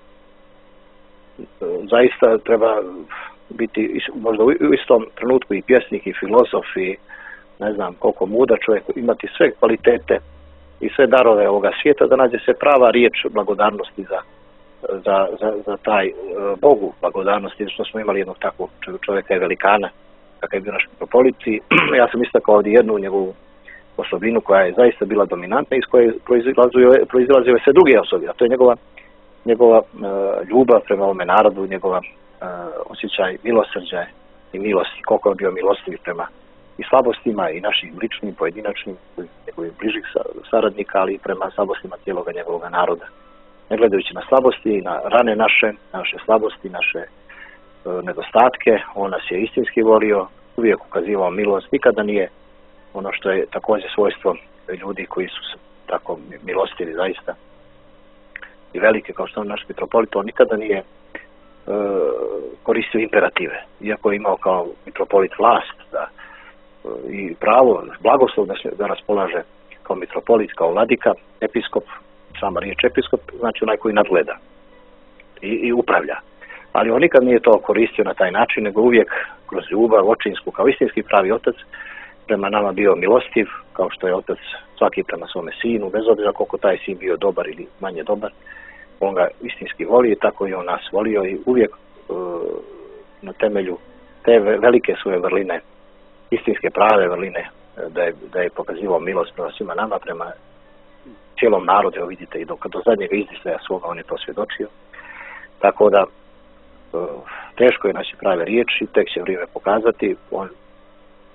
Zaista treba biti možda u istom trenutku i pjesnik i filozof i ne znam koliko mudar čovjek, imati sve kvalitete i sve darove ovoga svijeta, da nađe se prava riječ blagodarnosti za, za, za, za taj uh, Bogu blagodarnosti, što smo imali jednog takvog čovjeka i velikana, kakav je bio naš mitropolit. Ja sam istakao ovdje jednu njegovu osobinu koja je zaista bila dominantna, iz koje proizilazio sve druge osobe, a to je njegova, njegova uh, ljubav prema ovome narodu, njegova uh, osjećaj milosrđa i milosti, koliko je bio milostiv prema i slabostima i našim ličnim, pojedinačnim, njegovih bližih saradnika, ali i prema slabostima cijeloga njegovog naroda. Ne gledajući na slabosti i na rane naše, naše slabosti, naše uh, nedostatke, on nas je istinski volio, uvijek ukazivao milost, nikada nije ono što je također svojstvo ljudi koji su tako milostivi zaista i velike kao što je naš mitropolit, on nikada nije e, koristio imperative, iako je imao kao mitropolit vlast da, e, i pravo, blagoslov da, da raspolaže kao mitropolit, kao vladika, episkop, sama riječ episkop, znači onaj koji nadgleda i, i upravlja. Ali on nikad nije to koristio na taj način, nego uvijek kroz ljubav očinsku, kao istinski pravi otac, prema nama bio milostiv, kao što je otac svaki prema svome sinu, bez obzira koliko taj sin bio dobar ili manje dobar, on ga istinski voli i tako i on nas volio i uvijek uh, na temelju te velike svoje vrline, istinske prave vrline, da je, da je pokazivao milost prema svima nama, prema cijelom narodu, evo vidite, i do, do zadnjega izdisaja svoga on je to svjedočio. Tako da uh, teško je naći prave riječi, tek će vrijeme pokazati, on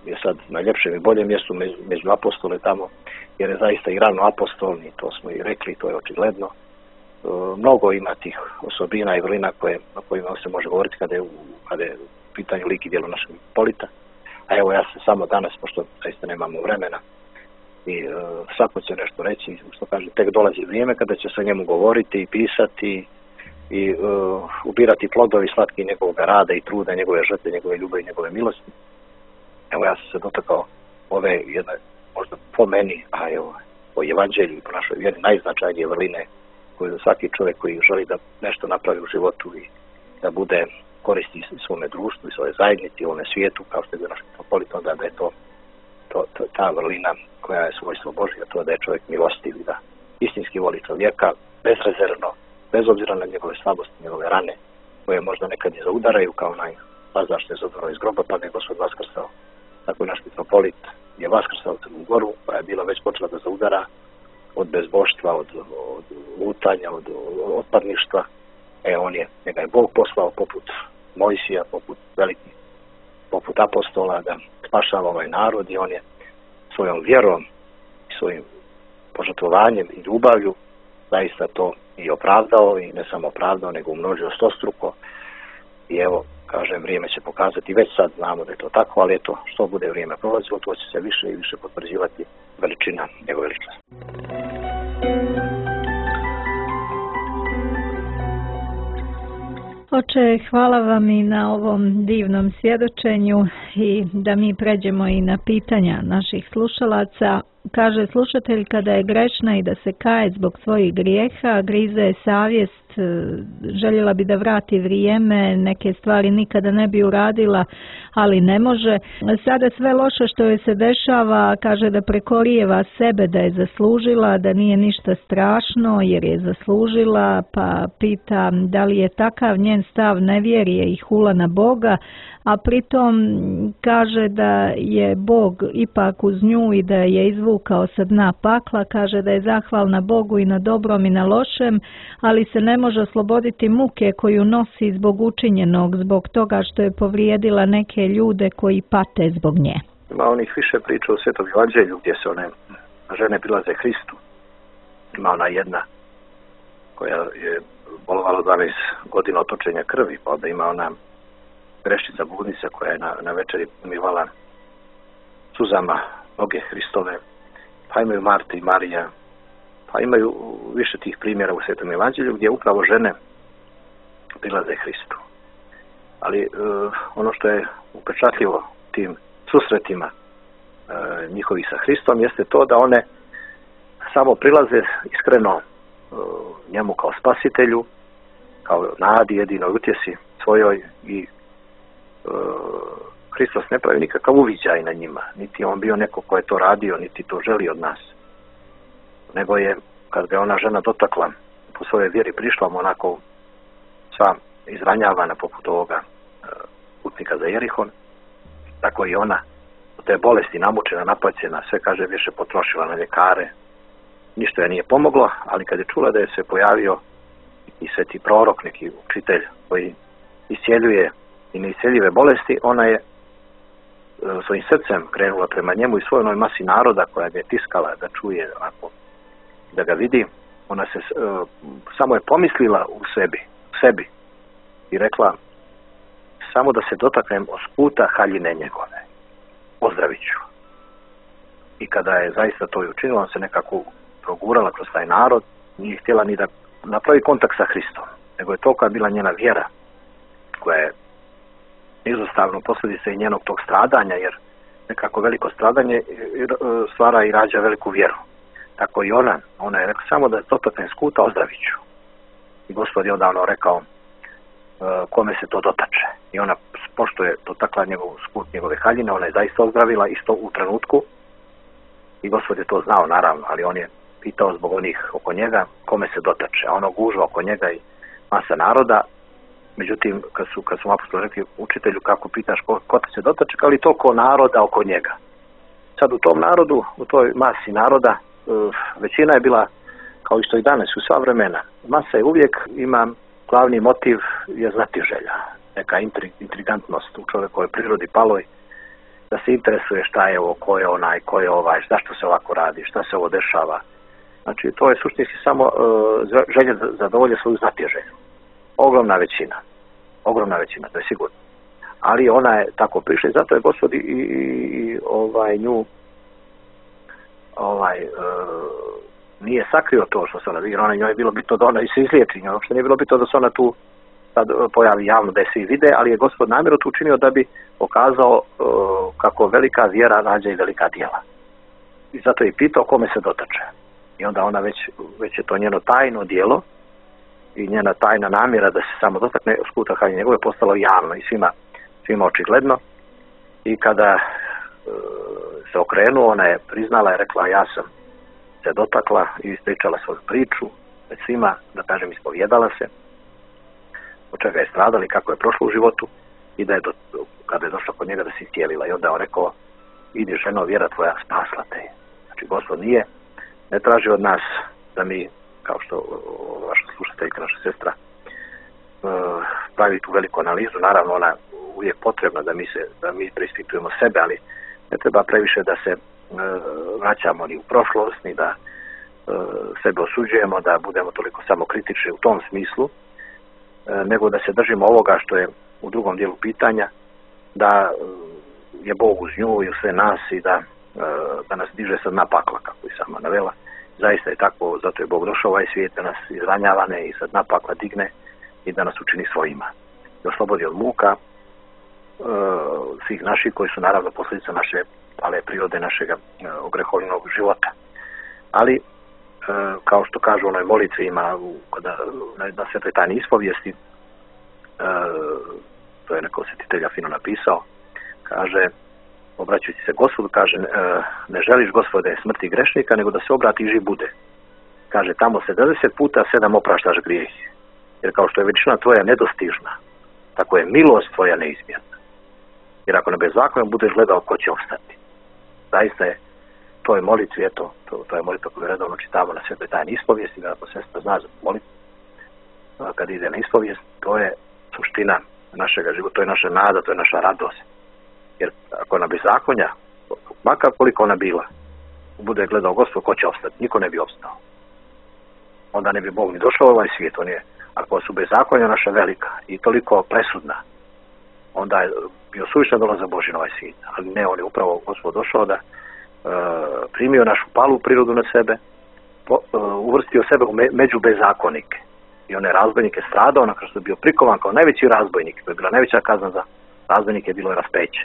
je sad na ljepšem i boljem mjestu među, među apostole tamo, jer je zaista i rano apostolni, to smo i rekli, to je očigledno. E, mnogo ima tih osobina i vrlina koje, o kojima se može govoriti kada je u, kada je u pitanju lik i djelo našeg mitropolita. A evo ja se samo danas, pošto zaista nemamo vremena, i e, svako će nešto reći, što kaže, tek dolazi vrijeme kada će se o njemu govoriti i pisati i e, ubirati plodovi slatki njegovog rada i truda, njegove žrtve, njegove ljubavi i njegove milosti. Evo ja sam se dotakao ove jedne, možda po meni, a evo po evanđelju i po našoj vjeri najznačajnije vrline koje za svaki čovjek koji želi da nešto napravi u životu i da bude koristi svome društvu i svoje zajednici, u ovome svijetu, kao što je bio naš mitropolit, onda da je to, to, to ta vrlina koja je svojstvo Božje, to da je čovjek milostiv i da istinski voli čovjeka bezrezervno, bez obzira na njegove slabosti, njegove rane, koje možda nekad i zaudaraju kao onaj Lazar što je zaudaro iz groba, pa da je Gospod vaskrsao. Tako je naš mitropolit je vaskrsao u Crnu Goru, koja je bila već počela da zaudara od bezboštva, od, od lutanja, od, od otpadništva. E, on je, njega je Bog poslao poput Mojsija, poput velikih, poput apostola da spašava ovaj narod i on je svojom vjerom i svojim požrtvovanjem i ljubavlju zaista to i opravdao i ne samo opravdao, nego umnožio stostruko. I evo, kažem, vrijeme će pokazati, već sad znamo da je to tako, ali eto, što bude vrijeme prolazilo, to će se više i više potvrđivati veličina njegove ličnosti. Oče, hvala vam i na ovom divnom svjedočenju i da mi pređemo i na pitanja naših slušalaca. Kaže slušatelj, kada je grešna i da se kaje zbog svojih grijeha, grize je savjest, željela bi da vrati vrijeme, neke stvari nikada ne bi uradila, ali ne može. Sada sve loše što joj se dešava, kaže da prekorijeva sebe, da je zaslužila, da nije ništa strašno jer je zaslužila, pa pita da li je takav njen stav nevjerije i hula na Boga, a pritom kaže da je Bog ipak uz nju i da je izvukao sa dna pakla, kaže da je zahvalna Bogu i na dobrom i na lošem, ali se ne može osloboditi muke koju nosi zbog učinjenog, zbog toga što je povrijedila neke ljude koji pate zbog nje. Ima onih više priča u Svetom evanđelju gdje se one žene prilaze Hristu. Ima ona jedna koja je bolovala dvanaest godina od točenja krvi, pa onda ima ona grešnica bludnica koja je na, na večeri umivala suzama noge Hristove, pa imaju Marta i Marija, pa imaju više tih primjera u Svetom evanđelju gdje upravo žene prilaze Hristu. Ali e, ono što je upečatljivo tim susretima e, njihovi sa Hristom jeste to da one samo prilaze iskreno e, njemu kao spasitelju, kao nadi, jedinoj utjesi svojoj i Hristos ne pravi nikakav uviđaj na njima, niti on bio neko ko je to radio, niti to želi od nas. Nego je, kad ga ona žena dotakla, po svojoj vjeri prišla mu onako sva izranjavana poput ovoga putnika za Jerihon, tako i ona od te bolesti namučena, napaćena, sve kaže više potrošila na ljekare. Ništa je nije pomoglo, ali kad je čula da je se pojavio i sveti prorok, neki učitelj koji iscijeljuje i neisceljive bolesti, ona je svojim srcem krenula prema njemu i svojoj onoj masi naroda koja ga je tiskala da čuje, ako, da ga vidi. Ona se uh, samo je pomislila u sebi, u sebi i rekla samo da se dotaknem oskuta haljine njegove, ozdravit ću. I kada je zaista to i učinila, on se nekako progurala kroz taj narod, nije htjela ni da napravi kontakt sa Hristom, nego je tolika bila njena vjera koja je izostavno posljedica i njenog tog stradanja, jer nekako veliko stradanje stvara i rađa veliku vjeru. Tako i ona, ona je rekla samo da dotaknem skuta, ozdravit ću. I Gospod je onda ono rekao kome se to dotače. I ona, pošto je dotakla njegov skut, njegove haljine, ona je zaista ozdravila isto u trenutku. I Gospod je to znao, naravno, ali on je pitao zbog onih oko njega kome se dotače. A ono gužva oko njega i masa naroda. Međutim, kad su, kad su apostoli rekli učitelju kako pitaš ko, ko te se dotače, ali toliko naroda oko njega. Sad u tom narodu, u toj masi naroda, uh, većina je bila, kao isto i danas, u sva vremena. Masa je uvijek, ima glavni motiv je znatiželja, neka intrig, intrigantnost u čovjekovoj prirodi paloj da se interesuje šta je ovo, ko je onaj, ko je ovaj, zašto se ovako radi, šta se ovo dešava. Znači, to je suštinski samo uh, želja da zadovolje svoju znatiželju. Ogromna većina. Ogromna većina, to je sigurno. Ali ona je tako prišla i zato je Gospod i, i, i ovaj, nju ovaj, uh, nije sakrio to što se ona vidi. Ona, njoj je bilo bitno da ona i se izliječi. Njoj uopšte nije bilo bitno da se ona tu sad pojavi javno da je svi vide, ali je Gospod namjerno to učinio da bi pokazao uh, kako velika vjera rađa i velika djela. I zato je pitao kome se dotače. I onda ona već, već je to njeno tajno djelo i njena tajna namjera da se samo dotakne skuta haljine njegove postalo javno i svima, svima očigledno. I kada uh, se okrenuo, ona je priznala i rekla ja sam se dotakla i ispričala svoju priču pred svima, da kažem ispovjedala se od čega je stradala i kako je prošlo u životu i da je do, kada je došla kod njega da se iscijelila. I onda on rekao, idi ženo, vjera tvoja spasla te. Znači Gospod nije, ne traži od nas da mi, kao što vaša slušateljka, naša sestra, pravi tu veliku analizu. Naravno ona uvijek potrebna da mi, se, da mi preispitujemo sebe, ali ne treba previše da se vraćamo ni u prošlost, ni da sebe osuđujemo, da budemo toliko samokritični u tom smislu, nego da se držimo ovoga što je u drugom dijelu pitanja, da je Bog uz nju i uz sve nas i da, da nas diže sad na pakla, kako je sama navela. Zaista je tako, zato je Bog došao ovaj svijet da nas izranjavane i sad na pakla digne i da nas učini svojima. I oslobodi od muka svih naših koji su naravno posljedica naše pale prirode, našeg ogrehovnog života. Ali kao što kažu u onoj molitvi ima kada na svetoj tajni ispovijesti, to je neko svetitelja fino napisao, kaže, obraćajući se Gospodu, kaže, ne želiš Gospode smrti grešnika, nego da se obrati i živ bude. Kaže, tamo sedamdeset puta sedam opraštaš grijeh. Jer kao što je veličina tvoja nedostižna, tako je milost tvoja neizmjerna. Jer ako na bezakonju budeš gledao, ko će opstati? Zaista je, to je molitvi, eto, to, to je molitva koju redovno čitamo na svetoj tajni ispovijesti, da ako sestra zna za molitvu, kad ide na ispovijest, to je suština našega života, to je naša nada, to je naša radost. Jer ako na bezakonja, makar koliko ona bila, bude gledao Gospod, ko će opstati? Niko ne bi opstao. Onda ne bi Bog ni došao u ovaj svijet. On je, ako su bezakonja naša velika i toliko presudna, onda je bio suvišan dolazak Božji na ovaj svijet. Ali ne, on je upravo Gospod došao da e, primio našu palu prirodu na sebe, po, e, uvrstio sebe u me, među bezakonike. I on je razbojnike stradao, nakon što je bio prikovan kao najveći razbojnik. To je bila najveća kazna za razbojnike, je bilo je raspeće.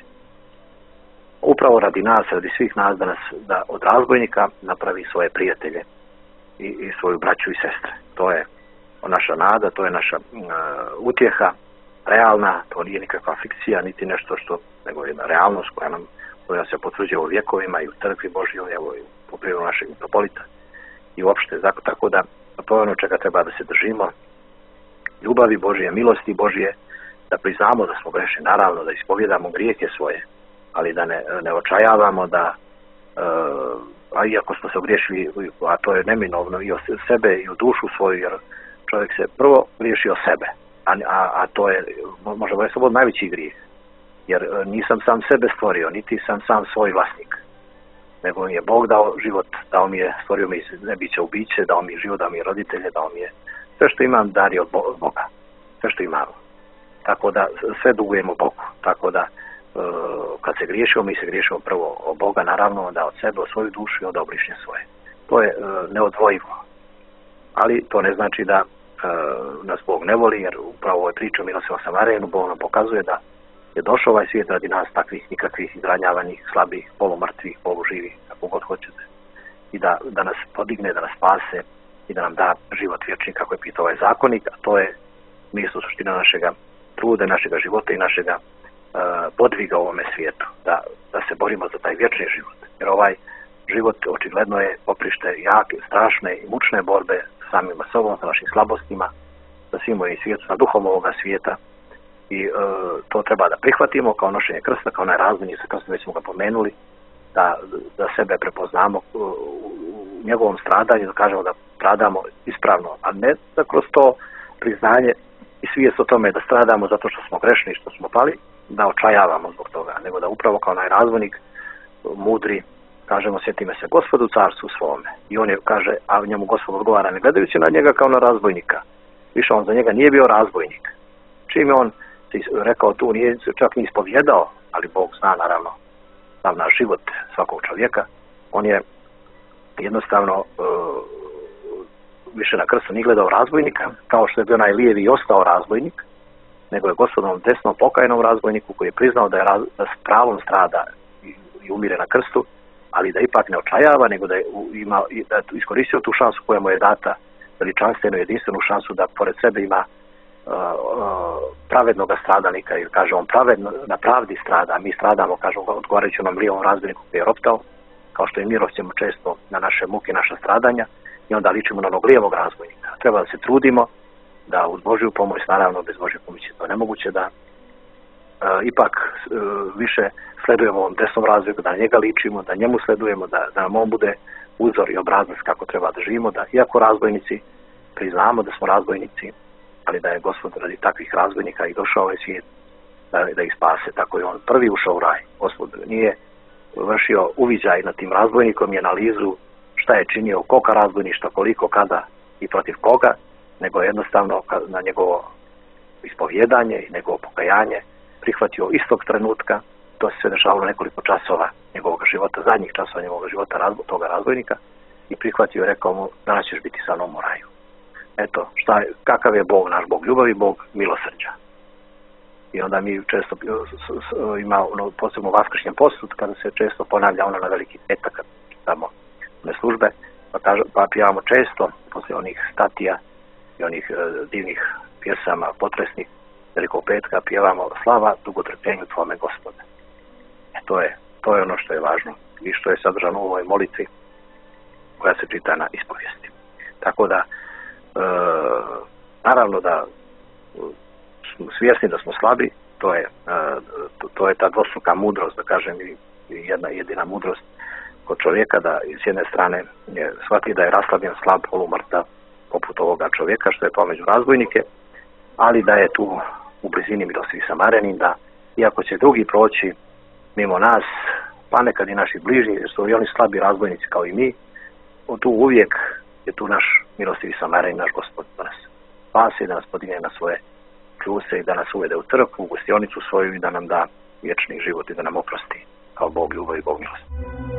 Upravo radi nas, radi svih nas, da nas da od razbojnika napravi svoje prijatelje i, i svoju braću i sestre. To je naša nada, to je naša uh, utjeha, realna, to nije nikakva fikcija, niti nešto što, nego jedna realnost koja nam koja se potvrđuje u vjekovima i u crkvi Božjoj, evo i u prirodu našeg mitropolita i uopšte, tako da to je ono čega treba da se držimo, ljubavi Božje, milosti Božje, da priznamo da smo grešni, naravno da ispovjedamo grijehe svoje, ali da ne, ne očajavamo da, uh, a iako smo se ogriješili, a to je neminovno i o sebe i o dušu svoju, jer čovjek se prvo griješi o sebe, a, a, a to je, možemo reći, slobodno najveći grijeh, jer nisam sam sebe stvorio, niti sam sam svoj vlasnik, nego mi je Bog dao život, dao mi je, stvorio mi nebiće u biće, dao mi je život, dao mi je roditelje, dao mi je sve što imam, dar je od Boga, sve što imamo. Tako da sve dugujemo Bogu, tako da uh, kad se griješimo, mi se griješimo prvo od Boga, naravno, onda od sebe, od svoju dušu i onda od bližnje svoje. To je uh, neodvojivo. Ali to ne znači da uh, nas Bog ne voli, jer upravo u ovoj priči o milosti o Samarenu Bog nam pokazuje da je došao ovaj svijet radi nas takvih nikakvih izranjavanih, slabih, polumrtvih, poluživih, kako god hoćete. I da, da nas podigne, da nas spase i da nam da život vječni, kako je pitao ovaj zakonik, a to je mjesto suština našega truda, našega života i našega uh, podviga u ovome svijetu, da, da se borimo za taj vječni život. Jer ovaj život očigledno je poprište jake, strašne i mučne borbe s samima sobom, sa našim slabostima, sa svim ovim svijetom, sa duhom ovoga svijeta. I uh, to treba da prihvatimo kao nošenje krsta, kao onaj razmjeni sa krstom, već smo ga pomenuli, da, da sebe prepoznamo u, u njegovom stradanju, da kažemo da stradamo ispravno, a ne da kroz to priznanje i svijest o tome da stradamo zato što smo grešni, što smo pali, da očajavamo zbog toga, nego da upravo kao onaj razvojnik mudri kažemo, sjetime se Gospodu carstvu svome. I on je kaže, a njemu Gospod odgovara ne gledajući na njega kao na razbojnika. Više on za njega nije bio razbojnik. Čim je on rekao tu, nije čak ni ispovjedao, ali Bog zna naravno sam naš život svakog čovjeka, on je jednostavno uh, više na krstu nije gledao razbojnika, kao što je bio onaj lijevi i ostao razbojnik, nego je Gospodom desnom pokajnom razbojniku koji je priznao da je raz, da s pravom strada i, i umire na krstu, ali da ipak ne očajava, nego da je ima, da je iskoristio tu šansu koja mu je data, veličanstvenu jedinstvenu šansu da pored sebe ima uh, uh, pravednog stradalnika, jer kaže on pravedno, na pravdi strada, a mi stradamo, kažemo, odgovarajući onom lijevom razbojniku koji je roptao, kao što i mi ropćemo često na naše muke, naša stradanja, i onda ličimo na onog lijevog razbojnika. Treba da se trudimo da uz Božju pomoć, naravno bez Božje pomoći to je nemoguće, da uh, ipak uh, više sledujemo ovom desnom razbojniku, da na njega ličimo, da njemu sledujemo, da, da nam on bude uzor i obrazac kako treba da živimo, da iako razbojnici priznamo da smo razbojnici, ali da je Gospod radi takvih razbojnika i došao ovaj svijet da, da ih spase, tako je on prvi ušao u raj. Gospod nije vršio uviđaj nad tim razbojnikom i analizu šta je činio, koga razbojništva, koliko, kada i protiv koga, nego jednostavno na njegovo ispovjedanje i njegovo pokajanje prihvatio istog trenutka. To se sve dešavalo nekoliko časova njegovog života, zadnjih časova njegovog života razbo, toga razbojnika, i prihvatio i rekao mu, danas ćeš biti sa mnom u raju. Eto, šta, kakav je Bog, naš Bog ljubavi, Bog milosrđa. I onda mi često ima ono, posebno u vaskršnjem postu, kada se često ponavlja ono na veliki petak, kad čitamo one službe, pa, kažu, pa pjevamo često, poslije onih statija i onih e, divnih pjesama potresnih velikog petka, pjevamo slava dugotrpljenju tvome Gospode. E, to je, to je ono što je važno i što je sadržano u ovoj molitvi koja se čita na ispovijesti. Tako da, e, naravno da smo svjesni da smo slabi, to je, e, to, to je ta dvostruka mudrost, da kažem, i jedna jedina mudrost kod čovjeka, da s jedne strane je shvati da je raslabljen, slab, polumrtav, poput ovoga čovjeka što je pao među razbojnike, ali da je tu u blizini milostivi Samarijanin, da iako će drugi proći mimo nas, pa nekad i naši bližnji, jer su i oni slabi razbojnici kao i mi, tu uvijek je tu naš milostivi Samarijanin, naš Gospod, da nas spasi, da nas podigne na svoje kljuse i da nas uvede u crkvu, u gostionicu svoju i da nam da vječni život i da nam oprosti kao Bog ljubav i Bog milost.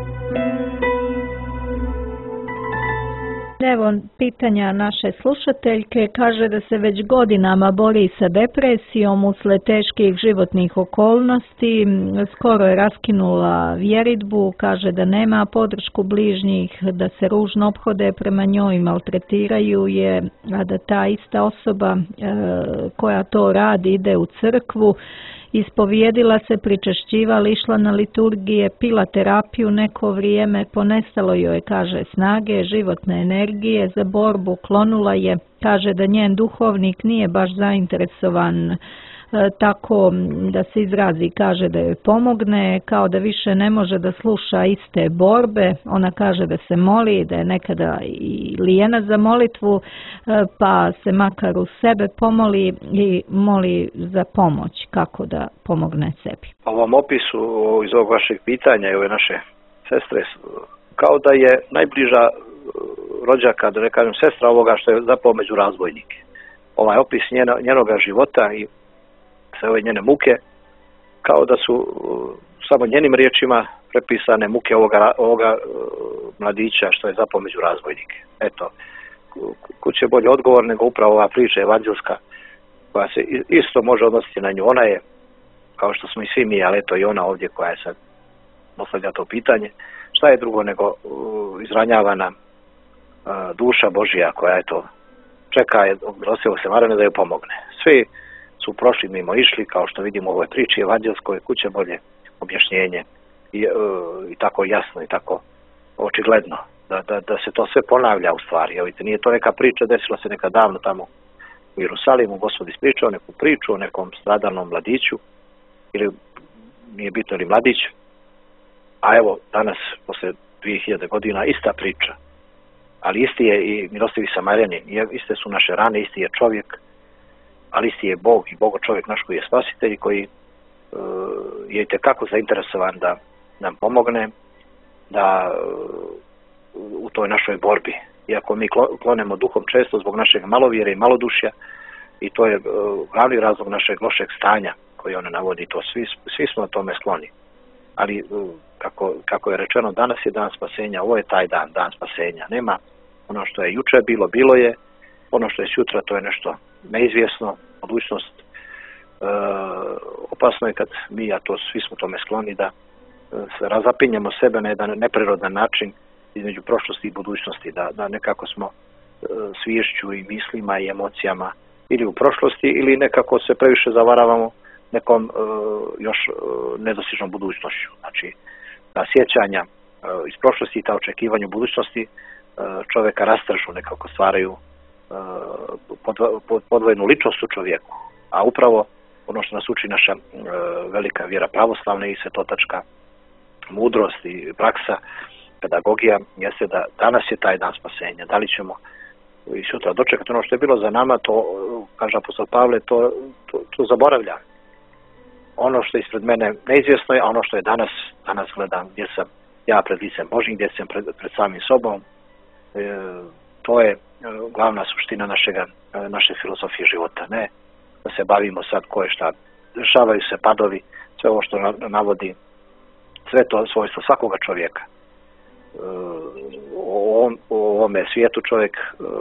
Evo pitanja naše slušateljke, kaže da se već godinama bori sa depresijom usled teških životnih okolnosti, skoro je raskinula vjeridbu, kaže da nema podršku bližnjih, da se ružno ophode prema njoj, maltretiraju je, a da ta ista osoba e, koja to radi ide u crkvu, ispovijedila se, pričešćivala, išla na liturgije, pila terapiju neko vrijeme, ponestalo joj je, kaže, snage, životne energije za borbu, klonula je, kaže da njen duhovnik nije baš zainteresovan e, tako da se izrazi, kaže da joj pomogne, kao da više ne može da sluša iste borbe, ona kaže da se moli, da je nekada i lijena za molitvu, e, pa se makar u sebe pomoli i moli za pomoć, kako da pomogne sebi. U ovom opisu iz ovog vašeg pitanja i ove naše sestre, kao da je najbliža rođaka, da ne kažem sestra ovoga što je zapao među razbojnike. Ovaj opis njena, njenoga života i sve ove njene muke, kao da su samo njenim riječima prepisane muke ovoga, ovoga mladića što je zapao među razbojnike. Eto, kud će bolji odgovor nego upravo ova priča evanđelska koja se isto može odnositi na nju. Ona je, kao što smo i svi mi, ali eto i ona ovdje koja je sad postavlja to pitanje, šta je drugo nego uh, izranjavana uh, duša Božja koja je to čeka je milostivog Samarijanina da joj pomogne. Svi su prošli mimo išli, kao što vidimo u ovoj priči evanđelskoj, kuće bolje objašnjenje i, uh, i tako jasno i tako očigledno da, da, da se to sve ponavlja u stvari. Evo, nije to neka priča, desila se neka davno tamo u Jerusalimu, Gospod ispričao neku priču o nekom stradalnom mladiću, ili nije bitno ili mladić, a evo danas posle dvije hiljade godina ista priča, ali isti je i milostivi Samarijanin, iste su naše rane, isti je čovjek, ali isti je Bog i Bogo čovjek naš koji je spasitelj i koji je itekako zainteresovan da nam pomogne da u toj našoj borbi. Iako mi klonemo duhom često zbog našeg malovjere i malodušja, i to je glavni razlog našeg lošeg stanja koji ona navodi, to svi, svi smo o tome skloni. Ali kako, kako je rečeno, danas je dan spasenja, ovo je taj dan, dan spasenja. Nema ono što je juče bilo, bilo je, ono što je sutra, to je nešto neizvjesno, budućnost. E, opasno je kad mi, a to svi smo tome skloni, da se razapinjemo sebe na jedan neprirodan način između prošlosti i budućnosti, da, da nekako smo e, sviješću i mislima i emocijama ili u prošlosti ili nekako se previše zavaravamo nekom e, još e, nedostižnom budućnošću. Znači, ta sjećanja e, iz prošlosti i ta očekivanja u budućnosti e, čovjeka rastražu, nekako stvaraju e, podvo, podvojenu ličnost u čovjeku. A upravo ono što nas uči naša e, velika vjera pravoslavna i svetotačka mudrost i praksa, pedagogija, jeste da danas je taj dan spasenja. Da li ćemo i sutra dočekati ono što je bilo za nama, to, kaže apostol Pavle, to, to, to zaboravlja. Ono što je ispred mene neizvjesno je, a ono što je danas, danas gledam gdje sam ja pred licem Božjim, gdje sam pred, pred samim sobom. E, to je glavna suština našega, naše filozofije života. Ne da se bavimo sad ko je šta. Dešavaju se padovi, sve ovo što navodi, sve to svojstvo svakoga čovjeka. U ovom, u ovome svijetu čovjek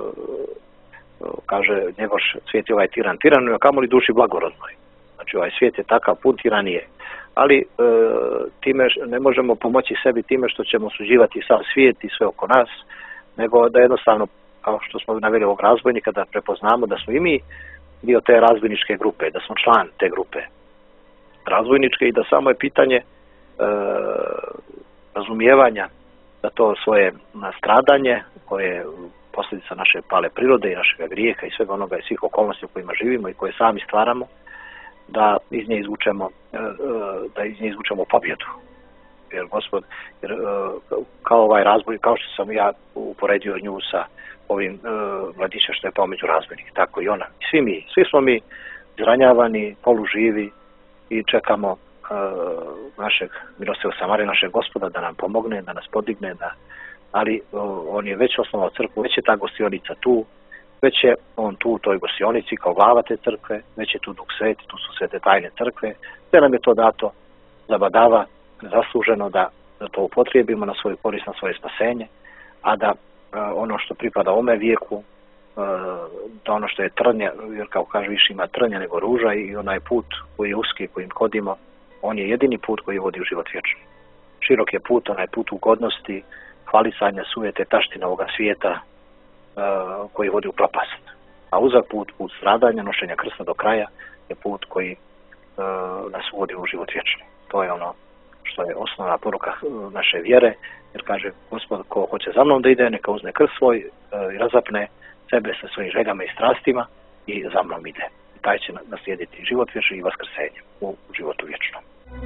kaže, njegov svijet je ovaj tiran tiran, a kamoli duši blagorodnoj. Znači ovaj svijet je takav, pun tiranije. Ali time ne možemo pomoći sebi time što ćemo osuđivati sav svijet i sve oko nas, nego da jednostavno, kao što smo naveli ovog razbojnika, da prepoznamo da smo i mi dio te razbojničke grupe, da smo član te grupe razbojničke i da samo je pitanje e, razumijevanja da to svoje stradanje, koje je posljedica naše pale prirode i našega grijeha i svega onoga i svih okolnosti u kojima živimo i koje sami stvaramo, da iz nje izvučemo, da iz nje izvučemo pobjedu. Jer Gospod, jer, kao ovaj razboj, kao što sam ja uporedio nju sa ovim mladićem što je pao među razbojnike, tako i ona. I svi mi, svi smo mi izranjavani, poluživi i čekamo našeg milostivog Samarija, našeg Gospoda da nam pomogne, da nas podigne, da, ali o, on je već osnovao crkvu, već je ta gostionica tu, već je on tu u toj gostionici kao glava te crkve, već je tu Duh Sveti, tu su sve te tajne crkve, sve nam je to dato zabadava, zasluženo da, da to upotrijebimo na svoju korist, na svoje spasenje, a da a, ono što pripada ome vijeku, a, da ono što je trnja, jer kao kaže više ima trnja nego ruža i onaj put koji je uski, kojim hodimo, on je jedini put koji vodi u život vječni. Širok je put, onaj put ugodnosti, hvalisanja, sujete, taština ovoga svijeta uh, koji vodi u propast. A uzak put, put stradanja, nošenja krsta do kraja, je put koji uh, nas vodi u život vječni. To je ono što je osnovna poruka naše vjere, jer kaže Gospod, ko hoće za mnom da ide, neka uzme krst svoj uh, i razapne sebe sa svojim željama i strastima i za mnom ide. Taj će naslijediti život vječni i vaskrsenje u životu vječnom.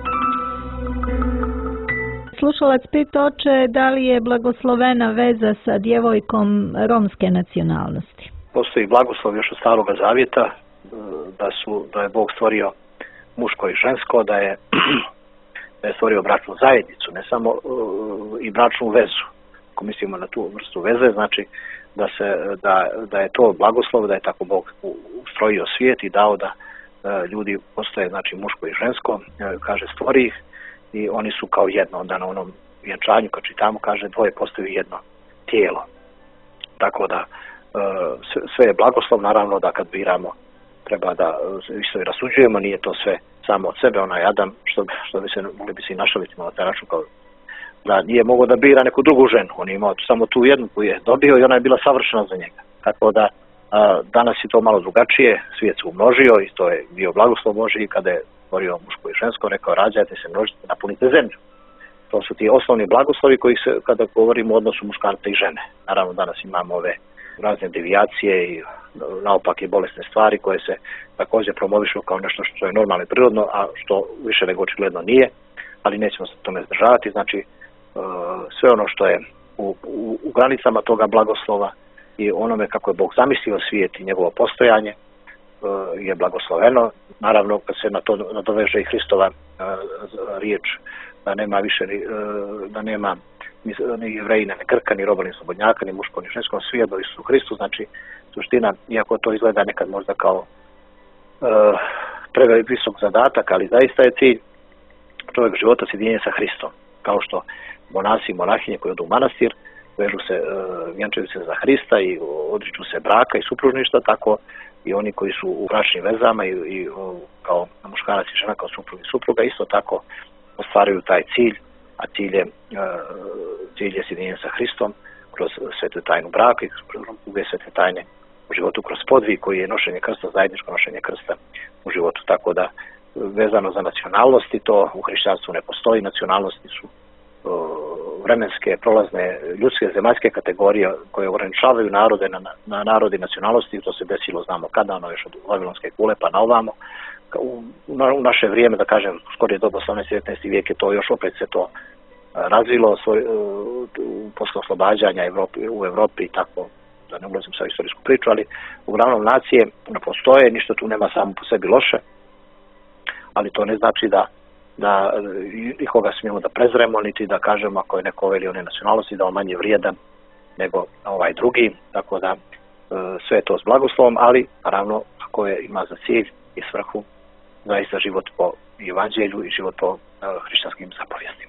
Slušalac pita, oče, da li je blagoslovena veza sa djevojkom romske nacionalnosti? Postoji blagoslov još od Staroga Zavjeta, da, su, da je Bog stvorio muško i žensko, da je, da je stvorio bračnu zajednicu, ne samo uh, i bračnu vezu. Ako mislimo na tu vrstu veze, znači da, se, da, da je to blagoslov, da je tako Bog ustrojio svijet i dao da uh, ljudi postoje, znači muško i žensko, uh, kaže stvori ih i oni su kao jedno, onda na onom vjenčanju kad čitamo kaže dvoje postaju jedno tijelo. Tako da uh, sve je blagoslov, naravno da kad biramo treba da uh, isto i rasuđujemo, nije to sve samo od sebe, onaj Adam, što, što bi se mogli bi se i našaliti malo taj račun, kao da nije mogao da bira neku drugu ženu, on je imao samo tu jednu koju je dobio i ona je bila savršena za njega. Tako da a, danas je to malo drugačije, svijet se umnožio i to je bio blagoslov Božji kada je stvorio muško i žensko, rekao rađajte se, množite, napunite zemlju. To su ti osnovni blagoslovi koji se, kada govorimo o odnosu muškarca i žene. Naravno danas imamo ove razne devijacije i naopake bolesne stvari koje se također promovišu kao nešto što je normalno i prirodno, a što više nego očigledno nije, ali nećemo se tome zdržavati. Znači sve ono što je u, u, u granicama toga blagoslova i onome kako je Bog zamislio svijet i njegovo postojanje, je blagosloveno. Naravno, kad se na to nadoveže i Hristova riječ, da nema više, da nema ni Jevrejina, ni Grka, ni roba, ni slobodnjaka, ni muško, ni žensko, svi jedno Isusu Hristu. Znači, suština, iako to izgleda nekad možda kao uh, previsok zadatak, ali zaista je cilj čovjek života sjedinjenje sa Hristom. Kao što monasi i monahinje koji odu u manastir, vežu se, uh, vjenčaju se za Hrista i odriču se braka i supružništva, tako i oni koji su u bračnim vezama i, i uh, kao muškarac i žena, kao suprug i supruga, isto tako ostvaruju taj cilj, a cilj je, cilj je sjedinjenje sa Hristom kroz svetu tajnu braka i kroz druge svete tajne u životu, kroz podvig koji je nošenje krsta, zajedničko nošenje krsta u životu. Tako da, vezano za nacionalnosti, to u hrišćanstvu ne postoji. Nacionalnosti su vremenske, prolazne, ljudske, zemaljske kategorije koje ograničavaju narode na, na narodi nacionalnosti. To se desilo, znamo kada, ono još od Vavilonske kule pa na ovamo. U, u naše vrijeme, da kažem, skorije doba osamnaesti i devetnaesti vijek je to još opet se to razvilo svoj, posle oslobađanja Evropi, u Evropi i tako, da ne ulazim sa istorijsku priču, ali uglavnom nacije ne postoje, ništa tu nema samo po sebi loše, ali to ne znači da da nikoga smijemo da prezremo, niti da kažemo ako je neko ove ili one nacionalnosti da on manje vrijedan nego ovaj drugi, tako da sve je to s blagoslovom, ali naravno ako je ima za cilj i svrhu zaista život po evanđelju i život po uh, hrišćanskim zapovjestima.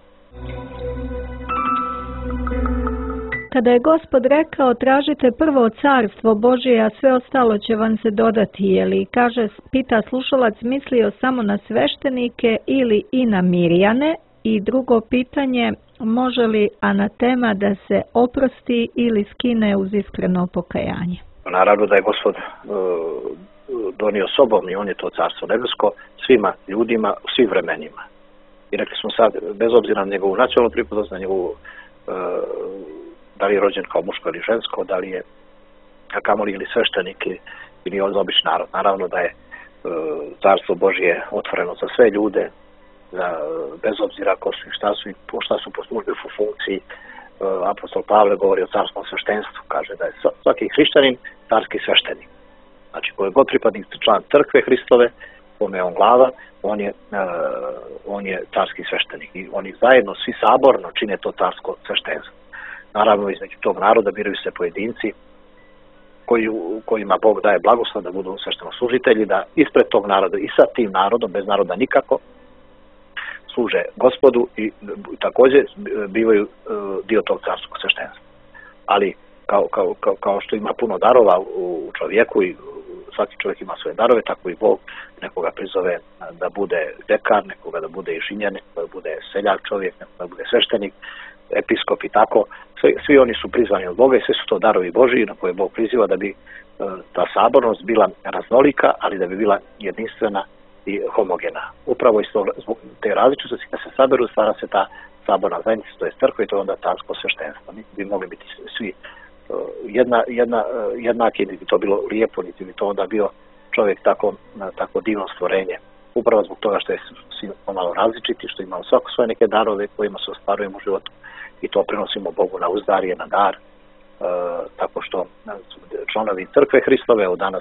Kada je Gospod rekao tražite prvo carstvo Božje, a sve ostalo će vam se dodati, je li, kaže, pita slušalac, mislio samo na sveštenike ili i na Mirjane? I drugo pitanje, može li anatema da se oprosti ili skine uz iskreno pokajanje? Naravno da je Gospod uh, donio sobom i on je to carstvo nebesko svima ljudima u svim vremenima. I rekli smo sad, bez obzira na njegovu nacionalnu pripadnost, na njegovu uh, da li je rođen kao muško ili žensko, da li je kamoli ili sveštenik ili od obični narod. Naravno da je uh, carstvo Božje otvoreno za sve ljude, za, bez obzira ko su i šta su i šta su po službi u funkciji. Uh, apostol Pavle govori o carskom sveštenstvu, kaže da je svaki hrišćanin carski sveštenik. Znači, koji je god pripadnik član crkve Hristove, kome je on glava, on je, uh, on je carski sveštenik. I oni zajedno, svi saborno, čine to carsko sveštenstvo. Naravno, između tog naroda biraju se pojedinci koji, kojima Bog daje blagoslov da budu sveštenoslужitelji, da ispred tog naroda i sa tim narodom, bez naroda nikako, služe Gospodu i također bivaju uh, dio tog carskog sveštenstva. Ali kao, kao, kao, kao što ima puno darova u čovjeku i svaki čovjek ima svoje darove, tako i Bog nekoga prizove da bude dekar, nekoga da bude inženjer, nekoga da bude seljak čovjek, nekoga da bude sveštenik, episkop i tako. Svi, svi oni su prizvani od Boga i sve su to darovi Božji na koje Bog priziva da bi uh, ta sabornost bila raznolika, ali da bi bila jedinstvena i homogena. Upravo iz zbog te različitosti kad se saberu stvara se ta saborna zajednica, to je crkva i to je onda carsko sveštenstvo. Mi bi mogli biti svi jedna, jedna, jednaki, niti bi to bilo lijepo, niti bi to onda bio čovjek tako, tako divno stvorenje. Upravo zbog toga što je svi pomalo različiti, što imamo svako svoje neke darove kojima se ostvarujemo u životu i to prenosimo Bogu na uzdarje, na dar, e, tako što članovi crkve Hristove, evo danas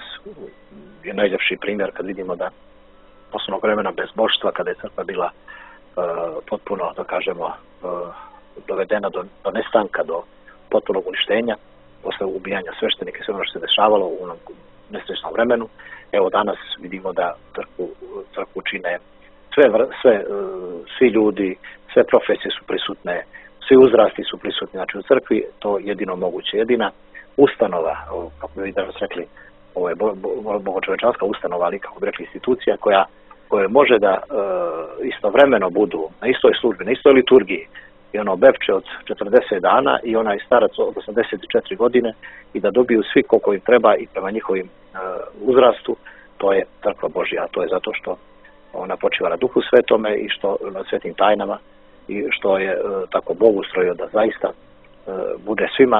je najljepši primjer kad vidimo da poslovnog vremena bez boštva, kada je crkva bila uh, potpuno, da kažemo, uh, dovedena do, do nestanka, do potpunog uništenja, posle ubijanja sveštenika i sve ono što se dešavalo u onom nesrećnom vremenu. Evo danas vidimo da crkvu, crkvu čine sve, sve, uh, svi ljudi, sve profesije su prisutne, svi uzrasti su prisutni, znači u crkvi to jedino moguće. Jedina ustanova, kako bi danas rekli, ovo je bogočovečanska ustanova, ali kako bi rekli institucija koja koje može da e, istovremeno budu na istoj službi, na istoj liturgiji i ono bebče od četrdeset dana i onaj starac od osamdeset četiri godine i da dobiju svi koliko im treba i prema njihovim e, uzrastu, to je crkva Božja, a to je zato što ona počiva na Duhu Svetome i što na svetim tajnama i što je e, tako Bog ustrojio da zaista e, bude svima,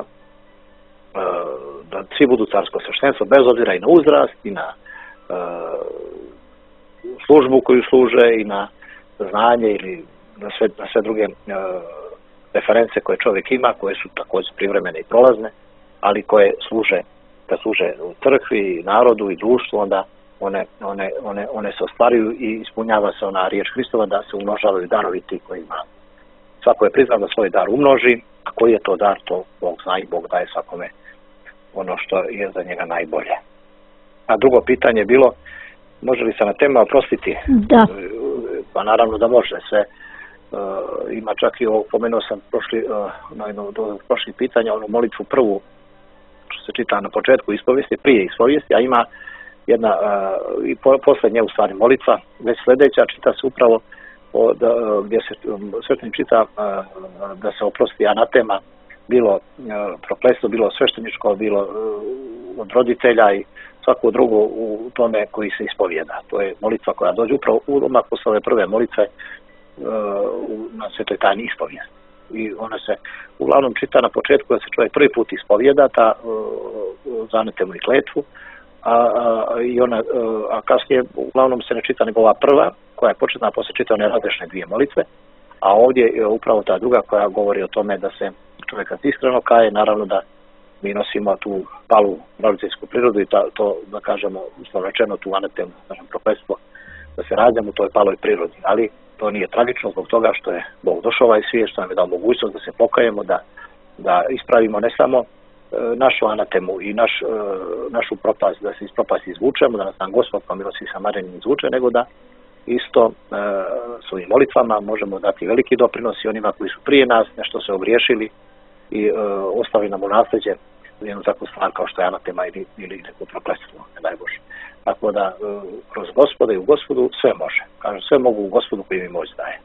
e, da svi budu carsko sveštenstvo bez obzira i na uzrast i na e, službu koju služe i na znanje ili na sve, na sve druge e, reference koje čovjek ima, koje su također privremene i prolazne, ali koje služe, kad služe u crkvi, narodu i društvu, onda one, one, one, one se ostvaruju i ispunjava se ona riječ Hristova da se umnožavaju darovi ti koji ima. Svako je priznao da svoj dar umnoži, a koji je to dar, to Bog zna i Bog daje svakome ono što je za njega najbolje. A drugo pitanje je bilo, može li se na tema oprostiti? Da. Pa naravno da može sve. Uh, ima čak i ovo, pomenuo sam prošli, uh, na jedno od prošlih pitanja, onu molitvu prvu, što se čita na početku ispovijesti, prije ispovijesti, a ima jedna uh, i po, posljednje u stvari molitva, već sljedeća čita se upravo od, uh, gdje se um, svećenik čita uh, da se oprosti anatema, bilo uh, prokletstvo, bilo svešteničko, bilo uh, od roditelja i svako drugo u tome koji se ispovijeda. To je molitva koja dođe upravo odmah posle ove prve molitve uh, na svetoj tajni ispovijesti. I ona se uglavnom čita na početku da se čovjek prvi put ispovijeda ta uh, zanetemu i kletvu, a, a, i ona, uh, a kasnije uglavnom se ne čita nego ova prva koja je početna, posle čita one razrešne dvije molitve, a ovdje je upravo ta druga koja govori o tome da se čovjek kad iskreno kaje, naravno da mi nosimo tu palu roditeljsku prirodu i ta, to, da kažemo, uslovno rečeno, tu anatemu, kažem, prokletstvo, da se rađamo u toj paloj prirodi. Ali to nije tragično zbog toga što je Bog došao ovaj svijet, što nam je dao mogućnost da se pokajemo, da, da ispravimo ne samo e, našu anatemu i naš, e, našu propast, da se iz propasti izvučemo, da nas nam Gospod po milosti Samarijanin izvuče, nego da isto e, svojim molitvama možemo dati veliki doprinos i onima koji su prije nas nešto se ogriješili i e, ostavili nam u nasljeđe jednu takvu stvar kao što je anatema ili, ili neko prokletstvo, ne daj Bože. Tako da e, kroz Gospoda i u Gospodu sve može. Kažem, sve mogu u Gospodu koji mi moć daje.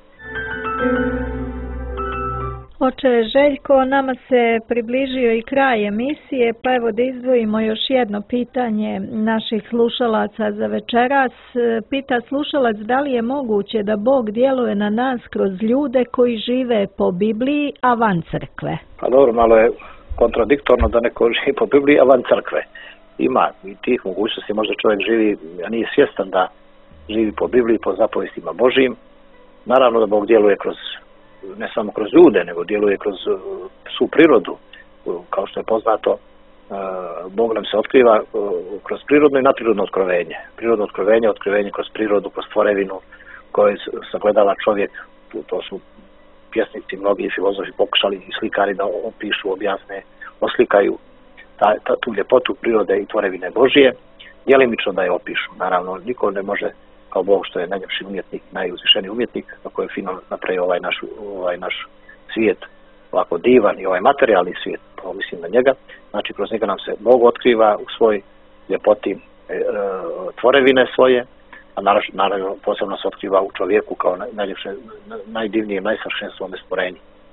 Oče Željko, nama se približio i kraj emisije, pa evo da izdvojimo još jedno pitanje naših slušalaca za večeras. Pita slušalac da li je moguće da Bog djeluje na nas kroz ljude koji žive po Bibliji, a van crkve? Pa dobro, malo je kontradiktorno da neko živi po Bibliji, a van crkve. Ima i tih mogućnosti, možda čovjek živi, a nije svjestan da živi po Bibliji, po zapovjestima Božijim. Naravno da Bog djeluje kroz, ne samo kroz ljude, nego djeluje kroz svu prirodu. Kao što je poznato, Bog nam se otkriva kroz prirodno i nadprirodno otkrovenje. Prirodno otkrovenje, otkrovenje kroz prirodu, kroz tvorevinu koje sagledava čovjek. To su pjesnici, mnogi filozofi pokušali i slikari da opišu, objasne, oslikaju ta, ta, tu ljepotu prirode i tvorevine Božije, djelimično da je opišu. Naravno, niko ne može, kao Bog što je najljepši umjetnik, najuzvišeniji umjetnik, kako je fino napravio ovaj naš, ovaj naš svijet, ovako divan i ovaj materijalni svijet, pa mislim na njega. Znači, kroz njega nam se Bog otkriva u svoj ljepoti e, e, tvorevine svoje, a naravno, naravno posebno se otkriva u čovjeku kao najljepše, najdivnije, najsavršenije svome stvorenju.